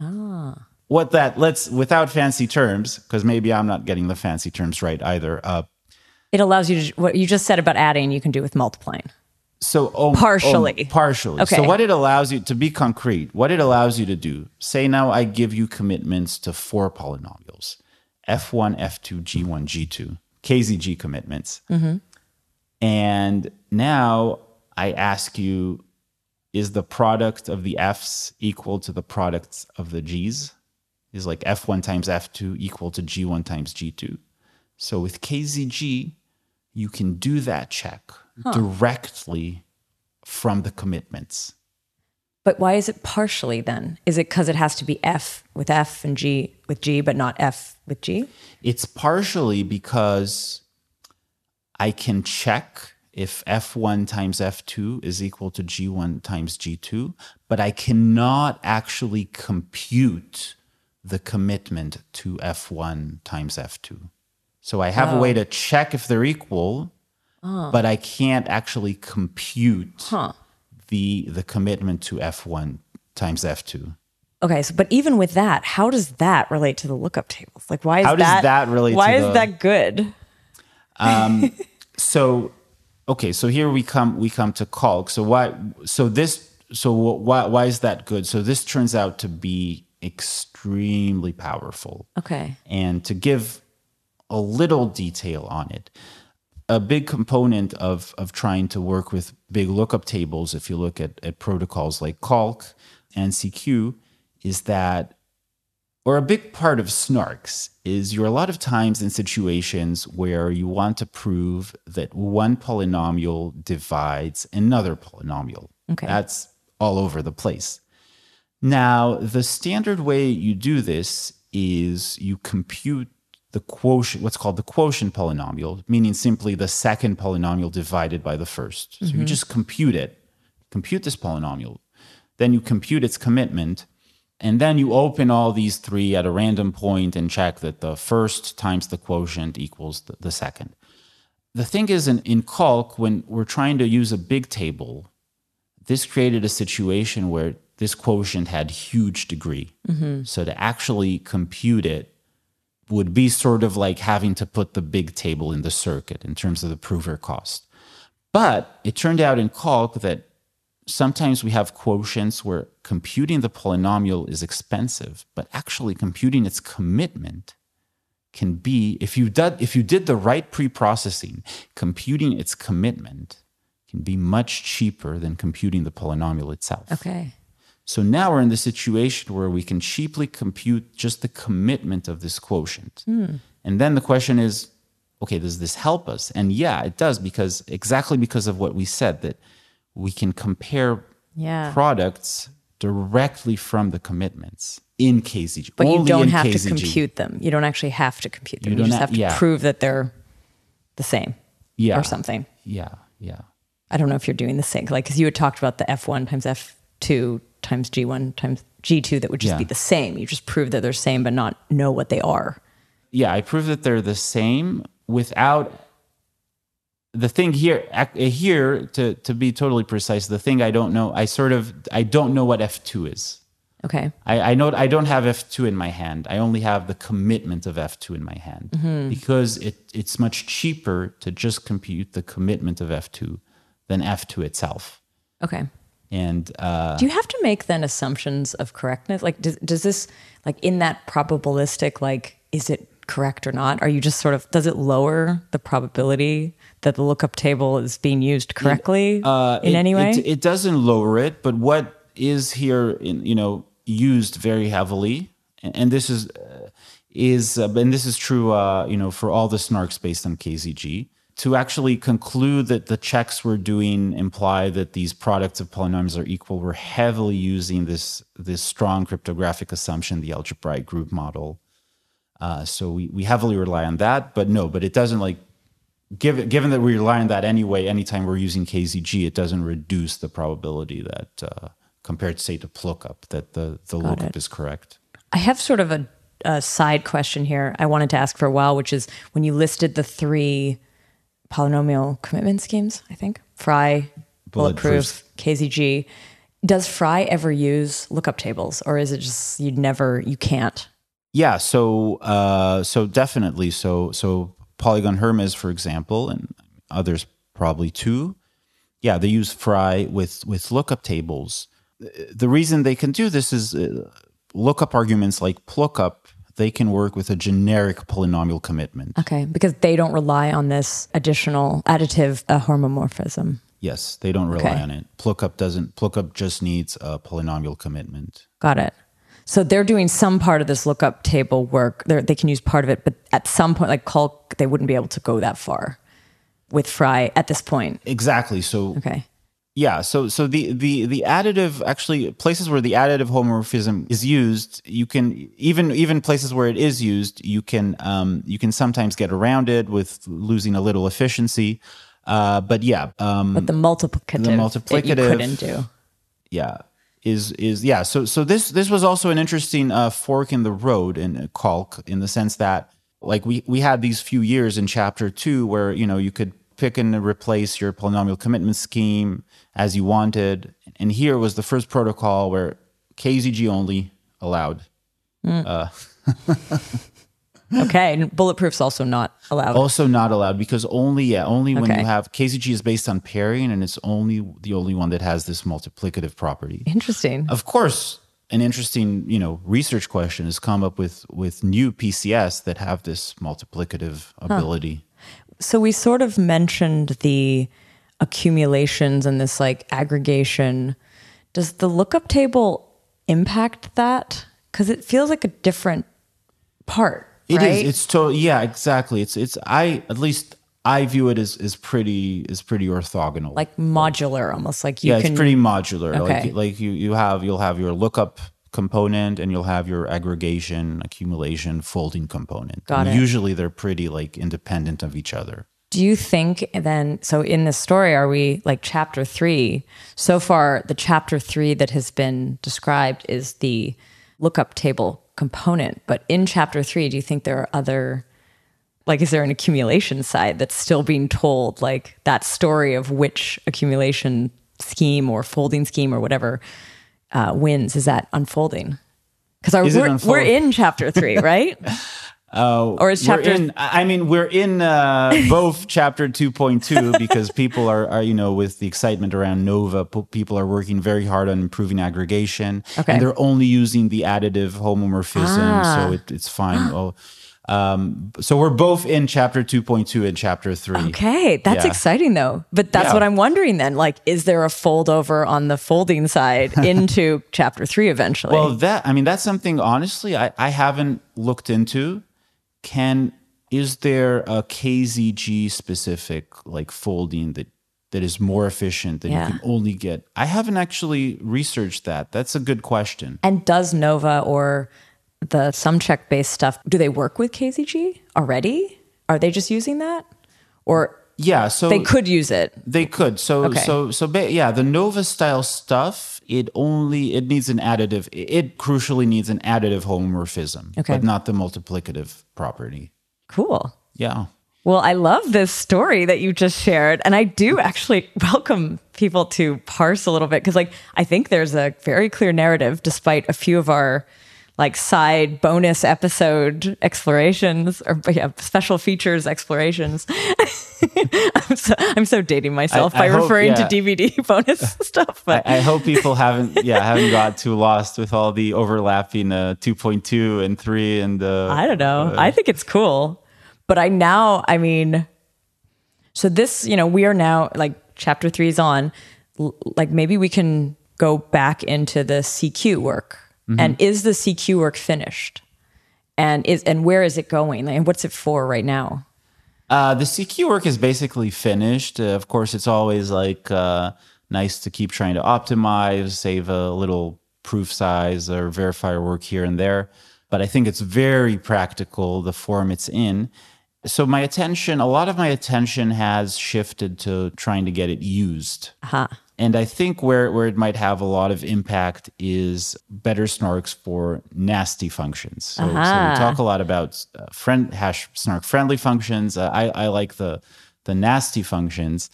Without fancy terms, because maybe I'm not getting the fancy terms right either. It allows you to, what you just said about adding, you can do with multiplying. So partially. Okay. So what it allows you to be concrete, what it allows you to do, say now I give you commitments to 4 polynomials, F1, F2, G1, G2, KZG commitments. Mm-hmm. And now I ask you, is the product of the F's equal to the product of the G's? Is like F1 times F2 equal to G1 times G2? So with KZG, you can do that check directly from the commitments. But why is it partially then? Is it because it has to be F with F and G with G, but not F with G? It's partially because I can check if F1 times F2 is equal to G1 times G2, but I cannot actually compute the commitment to F1 times F2. So I have a way to check if they're equal, but I can't actually compute the commitment to F1 times F2. Okay, so but even with that, how does that relate to the lookup tables? Like, why is how does that relate? Why is that good? So here we come to Calc. So why is that good? So this turns out to be extremely powerful. Okay, and to give a little detail on it. A big component of trying to work with big lookup tables, if you look at protocols like Calc and CQ, is that, or a big part of snarks, is you're a lot of times in situations where you want to prove that one polynomial divides another polynomial. Okay. That's all over the place. Now, the standard way you do this is you compute the quotient, what's called the quotient polynomial, meaning simply the second polynomial divided by the first. So you just compute this polynomial. Then you compute its commitment, and then you open all these 3 at a random point and check that the first times the quotient equals the second. The thing is, in Calc, when we're trying to use a big table, this created a situation where this quotient had huge degree. So to actually compute it would be sort of like having to put the big table in the circuit in terms of the prover cost. But it turned out in Calc that sometimes we have quotients where computing the polynomial is expensive, but actually computing its commitment can be, if you did the right pre-processing, computing its commitment can be much cheaper than computing the polynomial itself. Okay. So now we're in the situation where we can cheaply compute just the commitment of this quotient. And then the question is, okay, does this help us? And yeah, it does, because of what we said, that we can compare products directly from the in KZG. But Only you don't in have KZG. to compute them. You don't actually have to compute them. You don't just have to prove that they're the same or something. Yeah. I don't know if you're doing the same. Like, because you had talked about the F1 times F2 times G1 times G2 that would just be the same. You just prove that they're same but not know what they are. Yeah, I prove that they're the same without... The thing here, to be totally precise, the thing I don't know, I don't know what F2 is. Okay. I know I don't have F2 in my hand. I only have the commitment of F2 in my hand because it's much cheaper to just compute the commitment of F2 than F2 itself. Okay. And do you have to make then assumptions of correctness? Like, does this, like in that probabilistic, like, is it correct or not? Are you just sort of, does it lower the probability that the lookup table is being used correctly in any way? It doesn't lower it, but what is here, used very heavily, and this is true, for all the snarks based on KZG. To actually conclude that the checks we're doing imply that these products of polynomials are equal, we're heavily using this strong cryptographic assumption, the algebraic group model. So we heavily rely on that, but it doesn't given that we rely on that anyway, anytime we're using KZG, it doesn't reduce the probability that compared, say, to PLOOKUP, that the lookup is correct. I have sort of a side question here I wanted to ask for a while, which is when you listed the 3 polynomial commitment schemes, I think, Frye, Bulletproof, KZG. Does Frye ever use lookup tables, or is it just you can't? Yeah, so definitely. So Polygon Hermes, for example, and others probably too. Yeah, they use Frye with lookup tables. The reason they can do this is lookup arguments like PLOOKUP, they can work with a generic polynomial commitment. Okay, because they don't rely on this additional additive homomorphism. Yes, they don't rely on it. PLOOKUP doesn't. PLOOKUP just needs a polynomial commitment. Got it. So they're doing some part of this lookup table work. They can use part of it, but at some point, like Calc, they wouldn't be able to go that far with Frye at this point. Exactly. So okay. Yeah, so the additive, actually places where the additive homomorphism is used, you can even places where it is used, you can sometimes get around it with losing a little efficiency, but the multiplicative you couldn't do. Yeah, So this was also an interesting fork in the road in Calc, in the sense that like we had these few years in Chapter 2 where you could pick and replace your polynomial commitment scheme as you wanted. And here was the first protocol where KZG only allowed. Okay, and Bulletproof's also not allowed. Also not allowed because only when you have KZG is based on pairing, and it's the only one that has this multiplicative property. Interesting. Of course, an interesting research question has come up with new PCS that have this multiplicative ability. So we sort of mentioned the accumulations and this like aggregation. Does the lookup table impact that? Because it feels like a different part. It right? is. It's totally. Yeah, exactly. It's. I view it as pretty orthogonal, like modular, almost like you. Yeah, it's pretty modular. Okay. Like you'll have your lookup component and you'll have your aggregation, accumulation, folding component. Got it. Usually they're pretty like independent of each other. Do you think then, so in this story, are we like Chapter 3? So far, the Chapter 3 that has been described is the lookup table component. But in Chapter 3, do you think there are other, like, is there an accumulation side that's still being told, like that story of which accumulation scheme or folding scheme or whatever wins? Is that unfolding? Because we're in Chapter 3, right? Or is chapter? We're in both Chapter 2.2 because people are with the excitement around Nova, people are working very hard on improving aggregation, and they're only using the additive homomorphism, so it's fine. So we're both in Chapter 2.2 and Chapter 3. Okay, that's exciting though. But that's what I'm wondering then. Like, is there a fold over on the folding side into Chapter 3 eventually? Well, that's something honestly I haven't looked into. Is there a KZG specific like folding that is more efficient than you can only get? I haven't actually researched that. That's a good question. And does Nova or the SumCheck based stuff, do they work with KZG already? Are they just using that? Or so they could use it. They could. The Nova style stuff, it needs an additive. It crucially needs an additive homomorphism, but not the multiplicative property. Cool. Yeah. Well, I love this story that you just shared. And I do actually welcome people to parse a little bit because I think there's a very clear narrative despite a few of our like side bonus episode explorations or special features explorations. I'm so dating myself by referring to DVD bonus stuff. But I hope people haven't got too lost with all the overlapping 2.2 and 3 and I don't know. I think it's cool. But so this, we are now like chapter 3 is on, like maybe we can go back into the CQ work. Mm-hmm. And is the CQ work finished? And where is it going? And what's it for right now? The CQ work is basically finished. Of course, it's always like nice to keep trying to optimize, save a little proof size or verifier work here and there. But I think it's very practical, the form it's in. So a lot of my attention has shifted to trying to get it used. Uh-huh. And I think where it might have a lot of impact is better snarks for nasty functions. So we talk a lot about hash snark friendly functions. I like the nasty functions,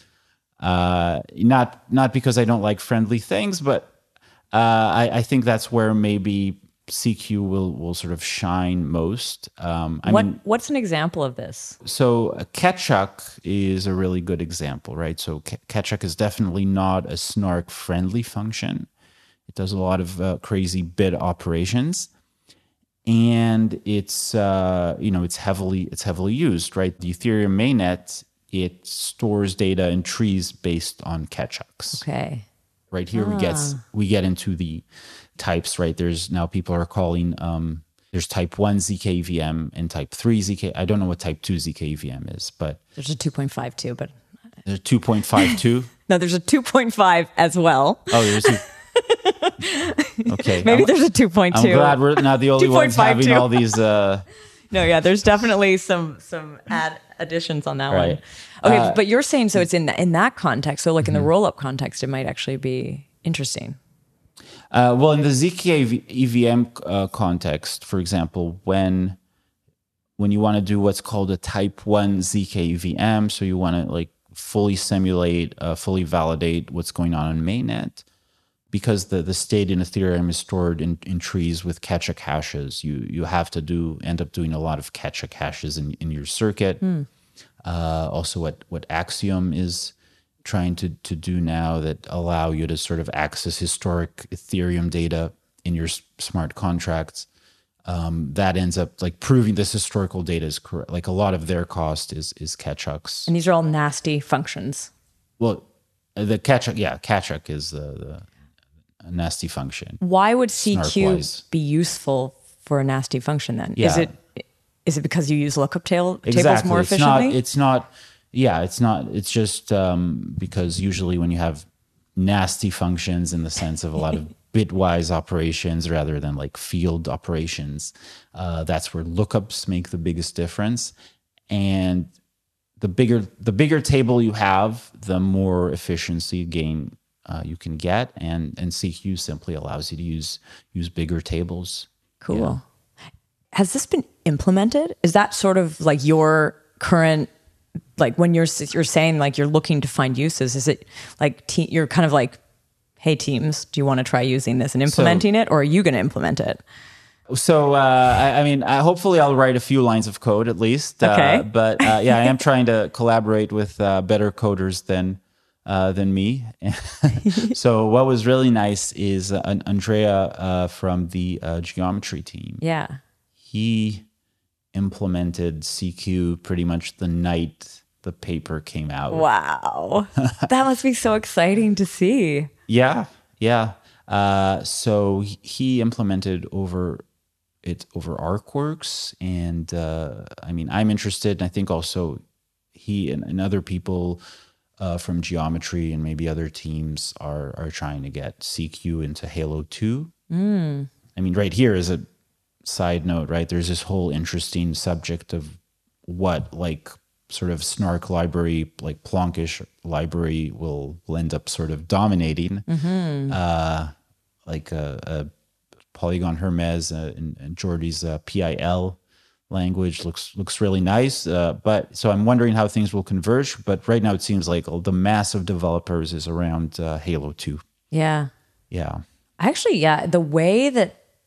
not because I don't like friendly things, but I think that's where maybe CQ will sort of shine most. What's an example of this? So Ketchup is a really good example, right? So Ketchup is definitely not a snark-friendly function. It does a lot of crazy bit operations, and it's heavily used, right? The Ethereum mainnet, it stores data in trees based on Ketchups. Okay. Right here we get into the types, right? There's now people are calling there's type 1 ZKVM and type 3 ZK. I don't know what type 2 ZKVM is, but there's a 2.52, but there's a 2.52. No, there's a 2.5 as well. Oh, there's a okay. Maybe there's a 2.2. I'm glad we're not the only ones having all these No, yeah, there's definitely some additions on that one. Okay, but you're saying so it's in that context. So like in the roll-up context, it might actually be interesting. Well, in the ZK EVM context, for example, when you want to do what's called a type 1 ZK EVM, so you want to like fully simulate, fully validate what's going on in mainnet, because the state in Ethereum is stored in trees with Ketchup hashes, you have to end up doing a lot of Ketchup hashes in your circuit. Also what Axiom is trying to do now that allow you to sort of access historic Ethereum data in your smart contracts. That ends up like proving this historical data is correct. Like a lot of their cost is Ketchups. And these are all nasty functions. Well, the Ketchup is the nasty function. Why would CQ be useful for a nasty function then? Yeah. Is it because you use lookup tables more It's efficiently? It's not. It's just because usually when you have nasty functions in the sense of a lot of bitwise operations rather than like field operations, that's where lookups make the biggest difference. And the bigger table you have, the more efficiency gain you can get. And CQ simply allows you to use bigger tables. Cool. Yeah. Has this been implemented? Is that sort of like your current, like when you're saying like you're looking to find uses, is it like you're kind of like, hey teams, do you want to try using this and implementing it, or are you going to implement it? So hopefully I'll write a few lines of code at least. Okay. But I am trying to collaborate with better coders than me. So what was really nice is Andrea from the geometry team. Yeah. He implemented CQ pretty much the night the paper came out. Wow. That must be so exciting to see. Yeah. So he implemented over ArcWorks, and I'm interested, and I think also he and other people from geometry and maybe other teams are trying to get CQ into Halo 2. Right here is a side note, right? There's this whole interesting subject of what like sort of snark library, like Plonkish library will end up sort of dominating. Like Polygon Hermes and Jordy's PIL language looks really nice. But so I'm wondering how things will converge. But right now it seems like the mass of developers is around Halo 2. Yeah. Yeah. Actually, yeah. The way that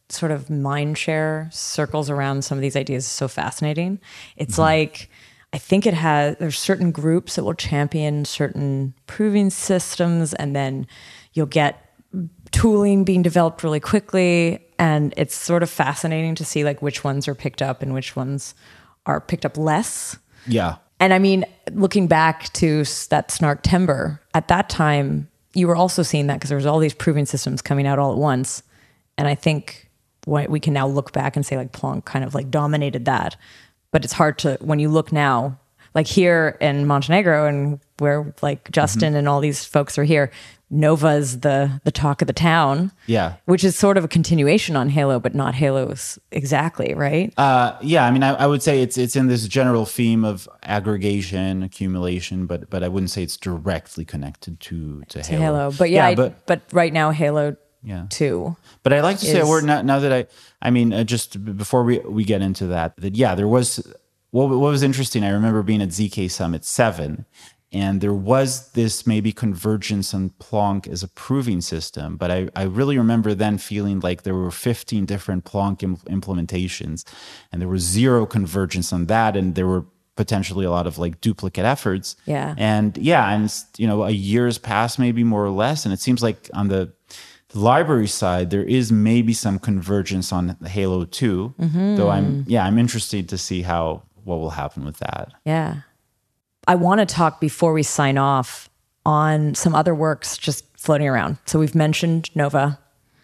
sort of mind share circles around some of these ideas is so fascinating. It's like, I think there's certain groups that will champion certain proving systems, and then you'll get tooling being developed really quickly. And it's sort of fascinating to see like which ones are picked up and which ones are picked up less. Yeah. And I mean, looking back to that Snark Timber, at that time, you were also seeing that because there was all these proving systems coming out all at once. And I think we can now look back and say like Plonk kind of like dominated that. But it's hard to, when you look now, like here in Montenegro and where like Justin and all these folks are here, Nova's the talk of the town. Yeah. Which is sort of a continuation on Halo, but not Halo's exactly, right? Yeah, I mean, I would say it's in this general theme of aggregation, accumulation, but I wouldn't say it's directly connected to Halo. But but right now Halo 2. But I like to say a word now that I mean, just before we get into that there was, what was interesting, I remember being at ZK Summit 7, and there was this maybe convergence on Plonk as a proving system. But I really remember then feeling like there were 15 different Plonk implementations, and there was zero convergence on that. And there were potentially a lot of like duplicate efforts. Yeah. And a year has passed, maybe more or less. And it seems like on the library side, there is maybe some convergence on Halo 2, though I'm interested to see what will happen with that. Yeah. I want to talk before we sign off on some other works just floating around. So we've mentioned Nova,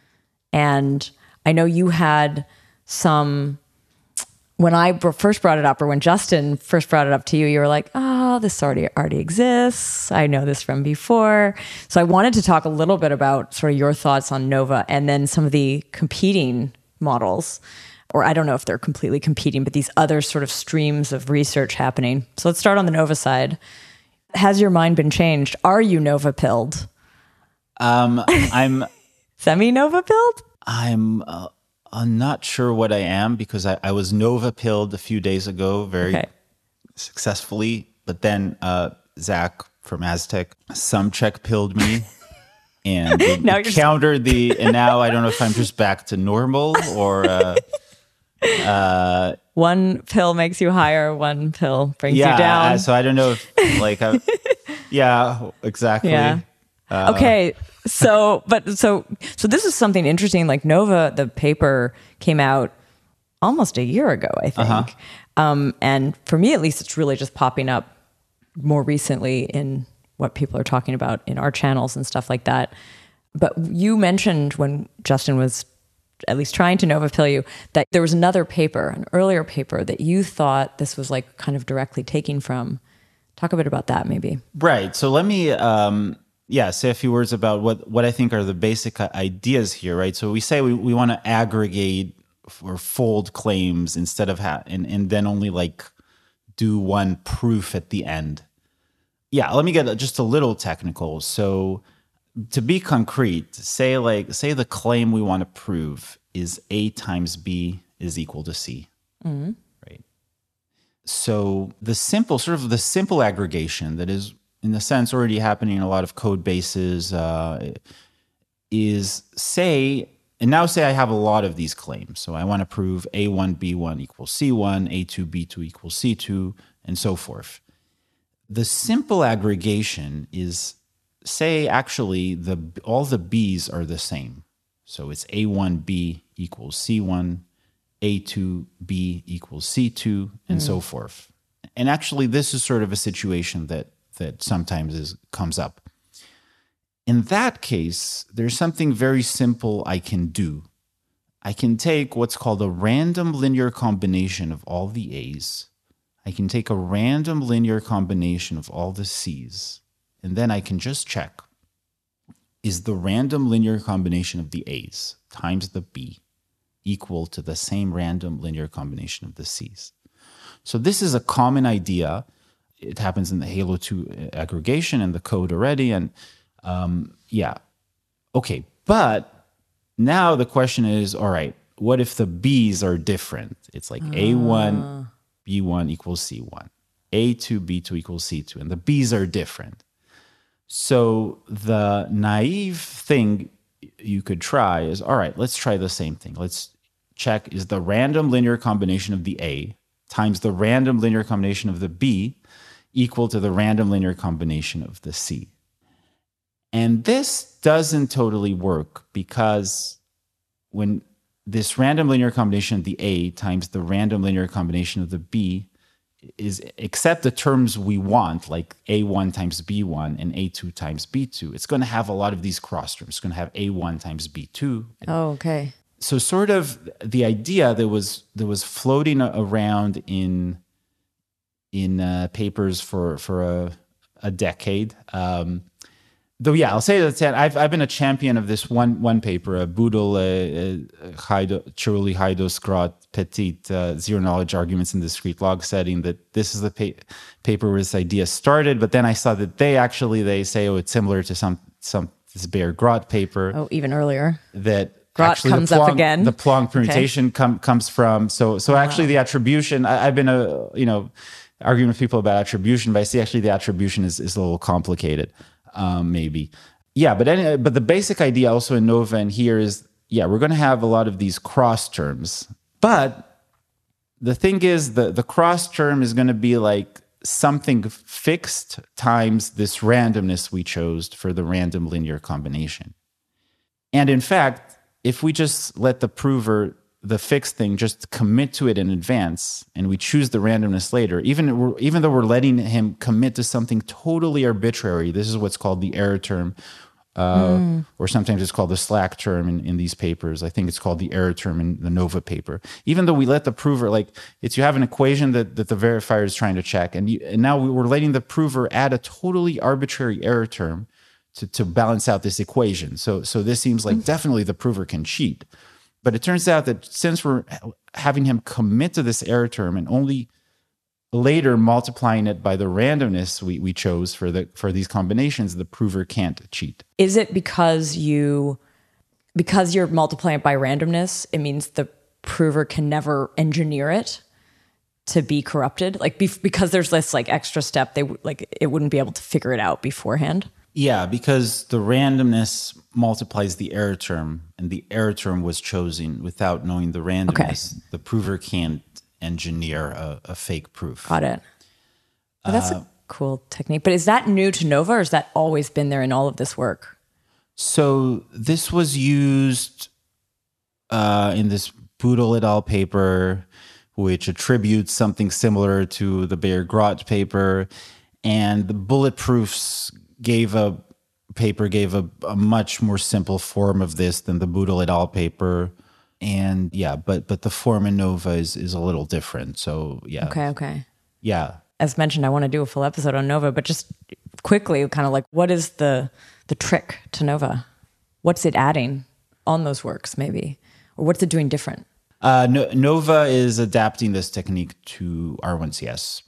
and I know you had some, when I first brought it up, or when Justin first brought it up to you, you were like, oh, this already exists. I know this from before. So I wanted to talk a little bit about sort of your thoughts on Nova and then some of the competing models, or I don't know if they're completely competing, but these other sort of streams of research happening. So let's start on the Nova side. Has your mind been changed? Are you Nova pilled? I'm semi-Nova pilled? I'm not sure what I am, because I was Nova pilled a few days ago very successfully, but then Zach from Aztec Sumcheck pilled me. And countered and now I don't know if I'm just back to normal or one pill makes you higher, one pill brings you down. So I don't know if exactly. Yeah. Okay. So this is something interesting. Like Nova, the paper came out almost a year ago, I think. And for me, at least, it's really just popping up more recently in what people are talking about in our channels and stuff like that. But you mentioned when Justin was at least trying to Nova pill you, that there was another paper, an earlier paper that you thought this was like kind of directly taking from. Talk a bit about that maybe. Right. So let me say a few words about what I think are the basic ideas here, right? So we say we want to aggregate or fold claims instead of and then only like do one proof at the end. Yeah, let me get just a little technical. So to be concrete, say the claim we want to prove is A times B is equal to C, right? So the simple aggregation that is, in a sense, already happening in a lot of code bases is say I have a lot of these claims. So I want to prove A1, B1 equals C1, A2, B2 equals C2, and so forth. The simple aggregation is, say, actually, all the B's are the same. So it's A1B equals C1, A2B equals C2, and so forth. And actually, this is sort of a situation that sometimes comes up. In that case, there's something very simple I can do. I can take what's called a random linear combination of all the A's. I can take a random linear combination of all the C's, and then I can just check, is the random linear combination of the A's times the B equal to the same random linear combination of the C's? So this is a common idea. It happens in the Halo 2 aggregation and the code already, and okay. But now the question is, all right, what if the B's are different? It's like A1, B1 equals C1, A2, B2 equals C2, and the B's are different. So the naive thing you could try is, all right, let's try the same thing. Let's check, is the random linear combination of the A times the random linear combination of the B equal to the random linear combination of the C? And this doesn't totally work, because when this random linear combination of the A times the random linear combination of the B is, except the terms we want, like A1 times B1 and A2 times B2, it's going to have a lot of these cross terms. It's going to have A1 times B2. Oh, okay. So sort of the idea that was floating around in papers for a decade. Though, yeah, I'll say that I've been a champion of this one paper, Boodle, Chiarulli, Haidó, Scrott, Petit, zero knowledge arguments in discrete log setting, that this is the paper where this idea started. But then I saw that they say, oh, it's similar to this Bayer-Grott paper. Oh, even earlier. That Grott comes up again. The Planck permutation comes from. So actually the attribution, I've been arguing with people about attribution, but I see actually the attribution is a little complicated. Maybe. Yeah, but the basic idea also in NOVA and here is, yeah, we're going to have a lot of these cross terms. But the thing is, the cross term is going to be like something fixed times this randomness we chose for the random linear combination. And in fact, if we just let the prover, the fixed thing, just commit to it in advance, and we choose the randomness later, even though we're letting him commit to something totally arbitrary, this is what's called the error term, or sometimes it's called the slack term in these papers. I think it's called the error term in the NOVA paper. Even though we let the prover, like, you have an equation that the verifier is trying to check, and now we're letting the prover add a totally arbitrary error term to balance out this equation. So this seems like definitely the prover can cheat. But it turns out that since we're having him commit to this error term and only later multiplying it by the randomness we chose for these combinations, the prover can't cheat. Is it because you're multiplying it by randomness, it means the prover can never engineer it to be corrupted? Like because there's this like extra step, it wouldn't be able to figure it out beforehand? Yeah, because the randomness multiplies the error term, and the error term was chosen without knowing the randomness. Okay. The prover can't engineer a fake proof. Got it. Well, that's a cool technique. But is that new to NOVA, or has that always been there in all of this work? So this was used in this Boodle et al. Paper, which attributes something similar to the Bayer-Grott paper, and the bulletproofs gave a much more simple form of this than the Boodle et al. Paper. And yeah, but the form in NOVA is a little different. So yeah. Okay. Yeah. As mentioned, I want to do a full episode on NOVA, but just quickly, kind of like, what is the trick to NOVA? What's it adding on those works, maybe? Or what's it doing different? NOVA is adapting this technique to R1CS.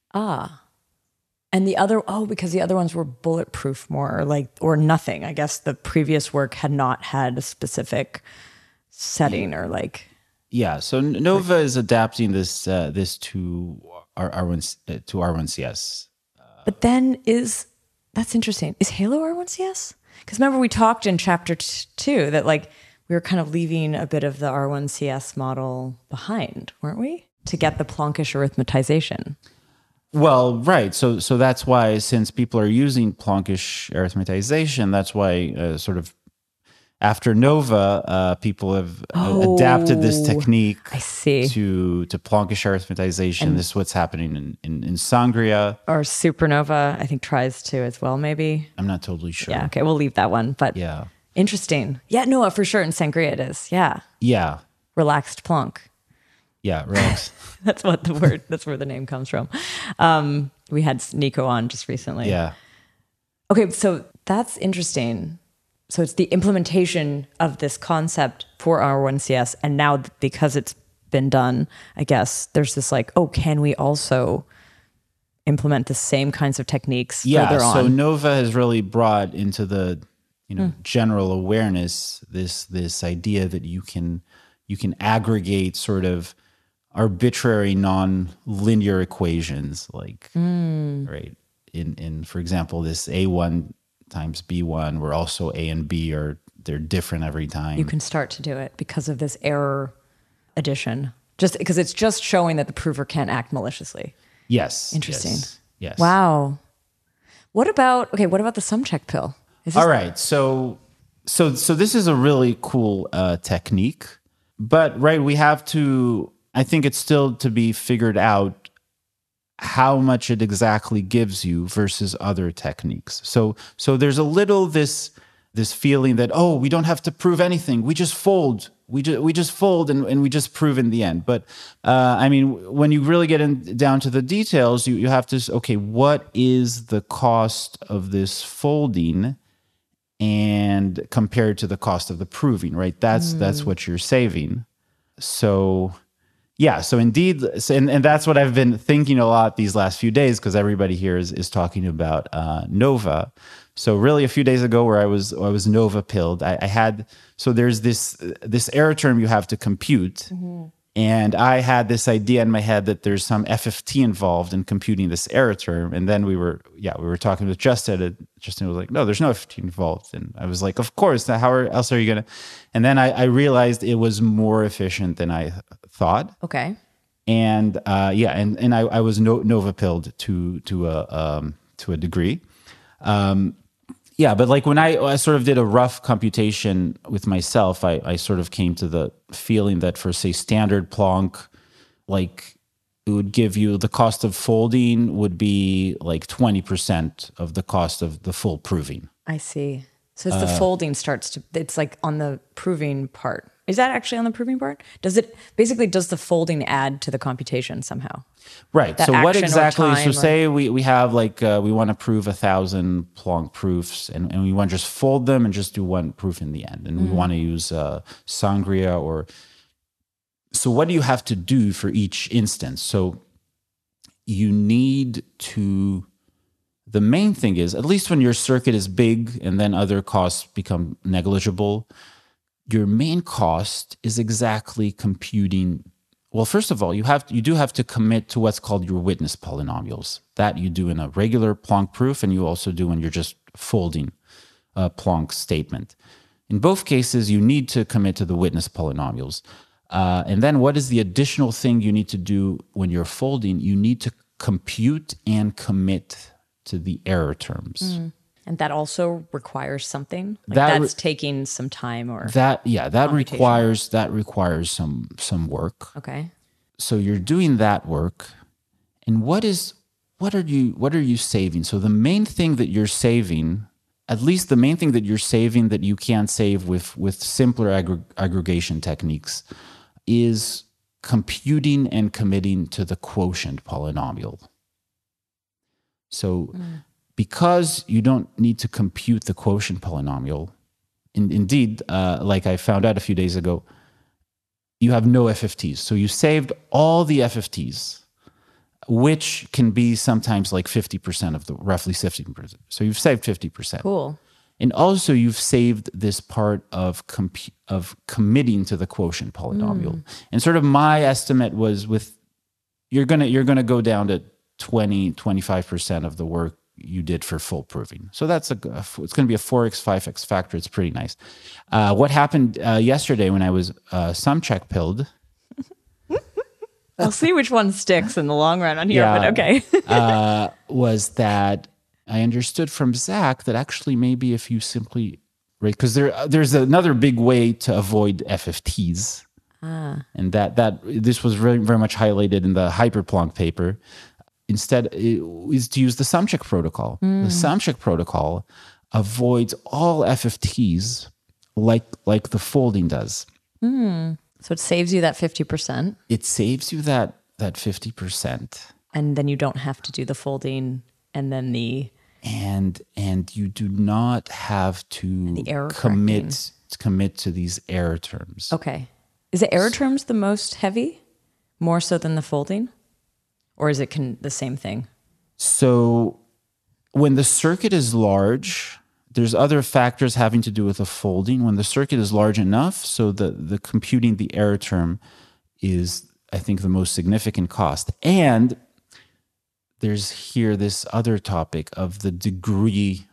And because the other ones were bulletproof more, or nothing. I guess the previous work had not had a specific setting or like. Yeah, so NOVA is adapting this to R1CS. But then that's interesting. Is Halo R1CS? Because remember we talked in chapter 2 that like we were kind of leaving a bit of the R1CS model behind, weren't we? To get the Planckish arithmetization. Well, right. So that's why, since people are using Planckish arithmetization, that's why sort of after NOVA, people have adapted this technique to Planckish arithmetization. And this is what's happening in Sangria. Or Supernova, I think, tries to as well, maybe. I'm not totally sure. Yeah, okay, we'll leave that one. But yeah. Interesting. Yeah, no, for sure in Sangria it is. Yeah. Yeah. Relaxed Planck. Yeah, relaxed. That's where the name comes from. We had Nico on just recently. Yeah. Okay, so that's interesting. So it's the implementation of this concept for R1CS, and now because it's been done, I guess there's this like, can we also implement the same kinds of techniques further on? So NOVA has really brought into the general awareness this idea that you can aggregate sort of arbitrary non-linear equations, like right in for example this A1 times B1, where also A and B are they're different every time. You can start to do it because of this error addition. Just because it's just showing that the prover can't act maliciously. Yes. Interesting. Yes. Wow. What about the sum check pill? All right. So this is a really cool technique, but we have to, I think it's still to be figured out how much it exactly gives you versus other techniques. So there's a little this feeling that, oh, we don't have to prove anything. We just fold. We just fold and we just prove in the end. But I mean, when you really get down to the details, you have to, okay, what is the cost of this folding and compared to the cost of the proving, right? That's what you're saving. So yeah, so indeed, and that's what I've been thinking a lot these last few days, because everybody here is talking about Nova. So really, a few days ago, where I was Nova pilled, I had, so there's this error term you have to compute, and I had this idea in my head that there's some FFT involved in computing this error term, and then we were talking with Justin, and Justin was like, no, there's no FFT involved, and I was like, of course, how else are you gonna? And then I realized it was more efficient than I thought. Okay. And and I was Nova pilled to a degree. But like when I sort of did a rough computation with myself, I sort of came to the feeling that for, say, standard Plonk, like it would give you the cost of folding would be like 20% of the cost of the full proving. I see. So it's the folding it's like on the proving part. Is that actually on the proving part? Does the folding add to the computation somehow? Right. That so what exactly, time, say we have like, we want to prove 1,000 Plonk proofs and we want to just fold them and just do one proof in the end. And we want to use Sangria so what do you have to do for each instance? So you need to, the main thing is, at least when your circuit is big and then other costs become negligible, your main cost is exactly computing. Well, first of all, you do have to commit to what's called your witness polynomials. That you do in a regular Plonk proof, and you also do when you're just folding a Plonk statement. In both cases, you need to commit to the witness polynomials. And then what is the additional thing you need to do when you're folding? You need to compute and commit to the error terms. And that also requires something? That's taking some time or that requires some work. Okay. So you're doing that work, and what are you saving? So the main thing that you're saving, at least the main thing that you're saving that you can't save with simpler aggregation techniques, is computing and committing to the quotient polynomial. So because you don't need to compute the quotient polynomial, indeed, like I found out a few days ago, you have no FFTs. So you saved all the FFTs, which can be sometimes like 50% of roughly 50%. So you've saved 50%. Cool. And also you've saved this part of committing to the quotient polynomial. And sort of my estimate was you're gonna go down to 25% of the work you did for full proving. So it's going to be a 4x, 5x factor. It's pretty nice. What happened yesterday when I was sum check pilled? I'll see which one sticks in the long run on here, but okay. Was that I understood from Zach that actually maybe if you simply, right, because there's another big way to avoid FFTs. And that this was very, very much highlighted in the Hyperplonk paper. Instead, is to use the sum check protocol. The sum check protocol avoids all FFTs like the folding does. So it saves you that 50%. It saves you that 50%. And then you don't have to do the folding and then and you do not have to commit to these error terms. Okay. Is the error terms the most heavy? More so than the folding? Or is it the same thing? So when the circuit is large, there's other factors having to do with the folding. When the circuit is large enough, so the computing the error term is, I think, the most significant cost. And there's here this other topic of the degree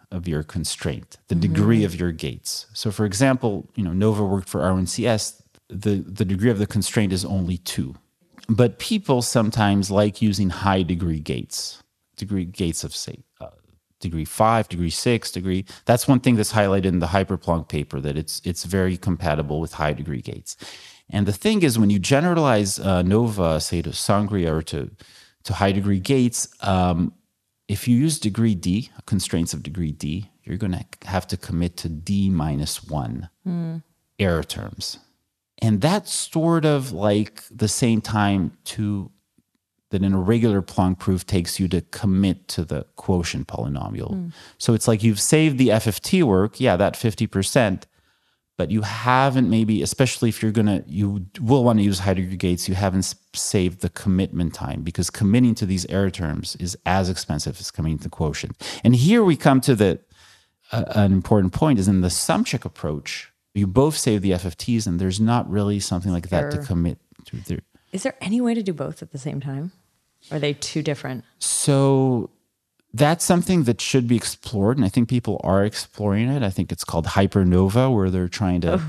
of your constraint, the degree of your gates. So for example, Nova worked for R1CS, the degree of the constraint is only 2. But people sometimes like using high degree gates of say, degree 5, degree 6, degree. That's one thing that's highlighted in the Hyperplonk paper, that it's very compatible with high degree gates. And the thing is, when you generalize Nova, say to Sangria or to high degree gates, if you use degree D, constraints of degree D, you're going to have to commit to D-1 error terms. And that's sort of like the same time that in a regular Plonk proof takes you to commit to the quotient polynomial. So it's like you've saved the FFT work, that 50%, but you haven't maybe, especially if you will want to use high degree gates, you haven't saved the commitment time, because committing to these error terms is as expensive as committing to the quotient. And here we come to an important point, is in the sum check approach, you both save the FFTs and there's not really something like that to commit to. Is there any way to do both at the same time? Are they too different? So that's something that should be explored, and I think people are exploring it. I think it's called Hypernova, where they're trying to,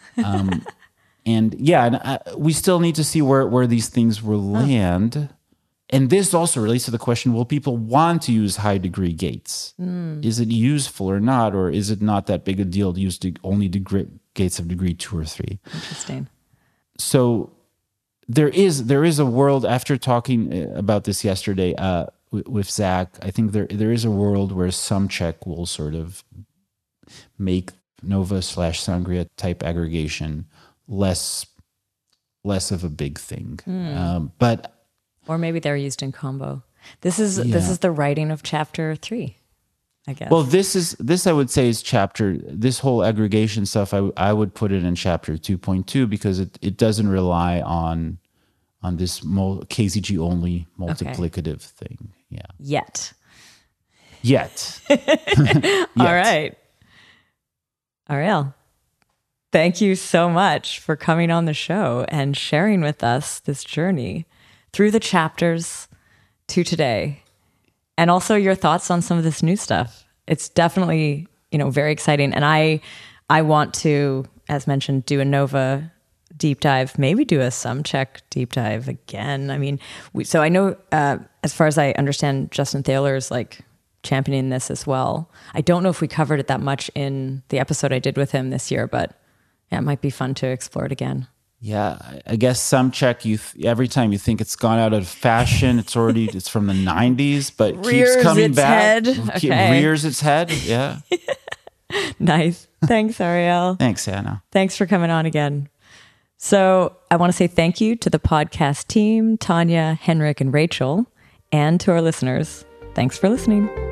we still need to see where these things will land. And this also relates to the question: will people want to use high degree gates? Is it useful or not, or is it not that big a deal to use only gates of degree 2 or 3? Interesting. So there is a world, after talking about this yesterday with Zach, I think there is a world where sum check will sort of make Nova/Sangria type aggregation less of a big thing. Or maybe they're used in combo. This is the writing of chapter 3, I guess. Well, this I would say is this whole aggregation stuff, I would put it in chapter 2.2, because it doesn't rely on this KZG only multiplicative thing. Yeah. Yet. All right. Ariel, thank you so much for coming on the show and sharing with us this journey through the chapters to today, and also your thoughts on some of this new stuff. It's definitely, very exciting. And I want to, as mentioned, do a Nova deep dive, maybe do a sum check deep dive again. I mean, so I know, as far as I understand, Justin Thaler's like championing this as well. I don't know if we covered it that much in the episode I did with him this year, but it might be fun to explore it again. Yeah, I guess sum check, every time you think it's gone out of fashion, it's from the 90s, but keeps coming back. Rears its head. Yeah. Nice. Thanks, Ariel. Thanks, Anna. Thanks for coming on again. So I want to say thank you to the podcast team, Tanya, Henrik, and Rachel, and to our listeners. Thanks for listening.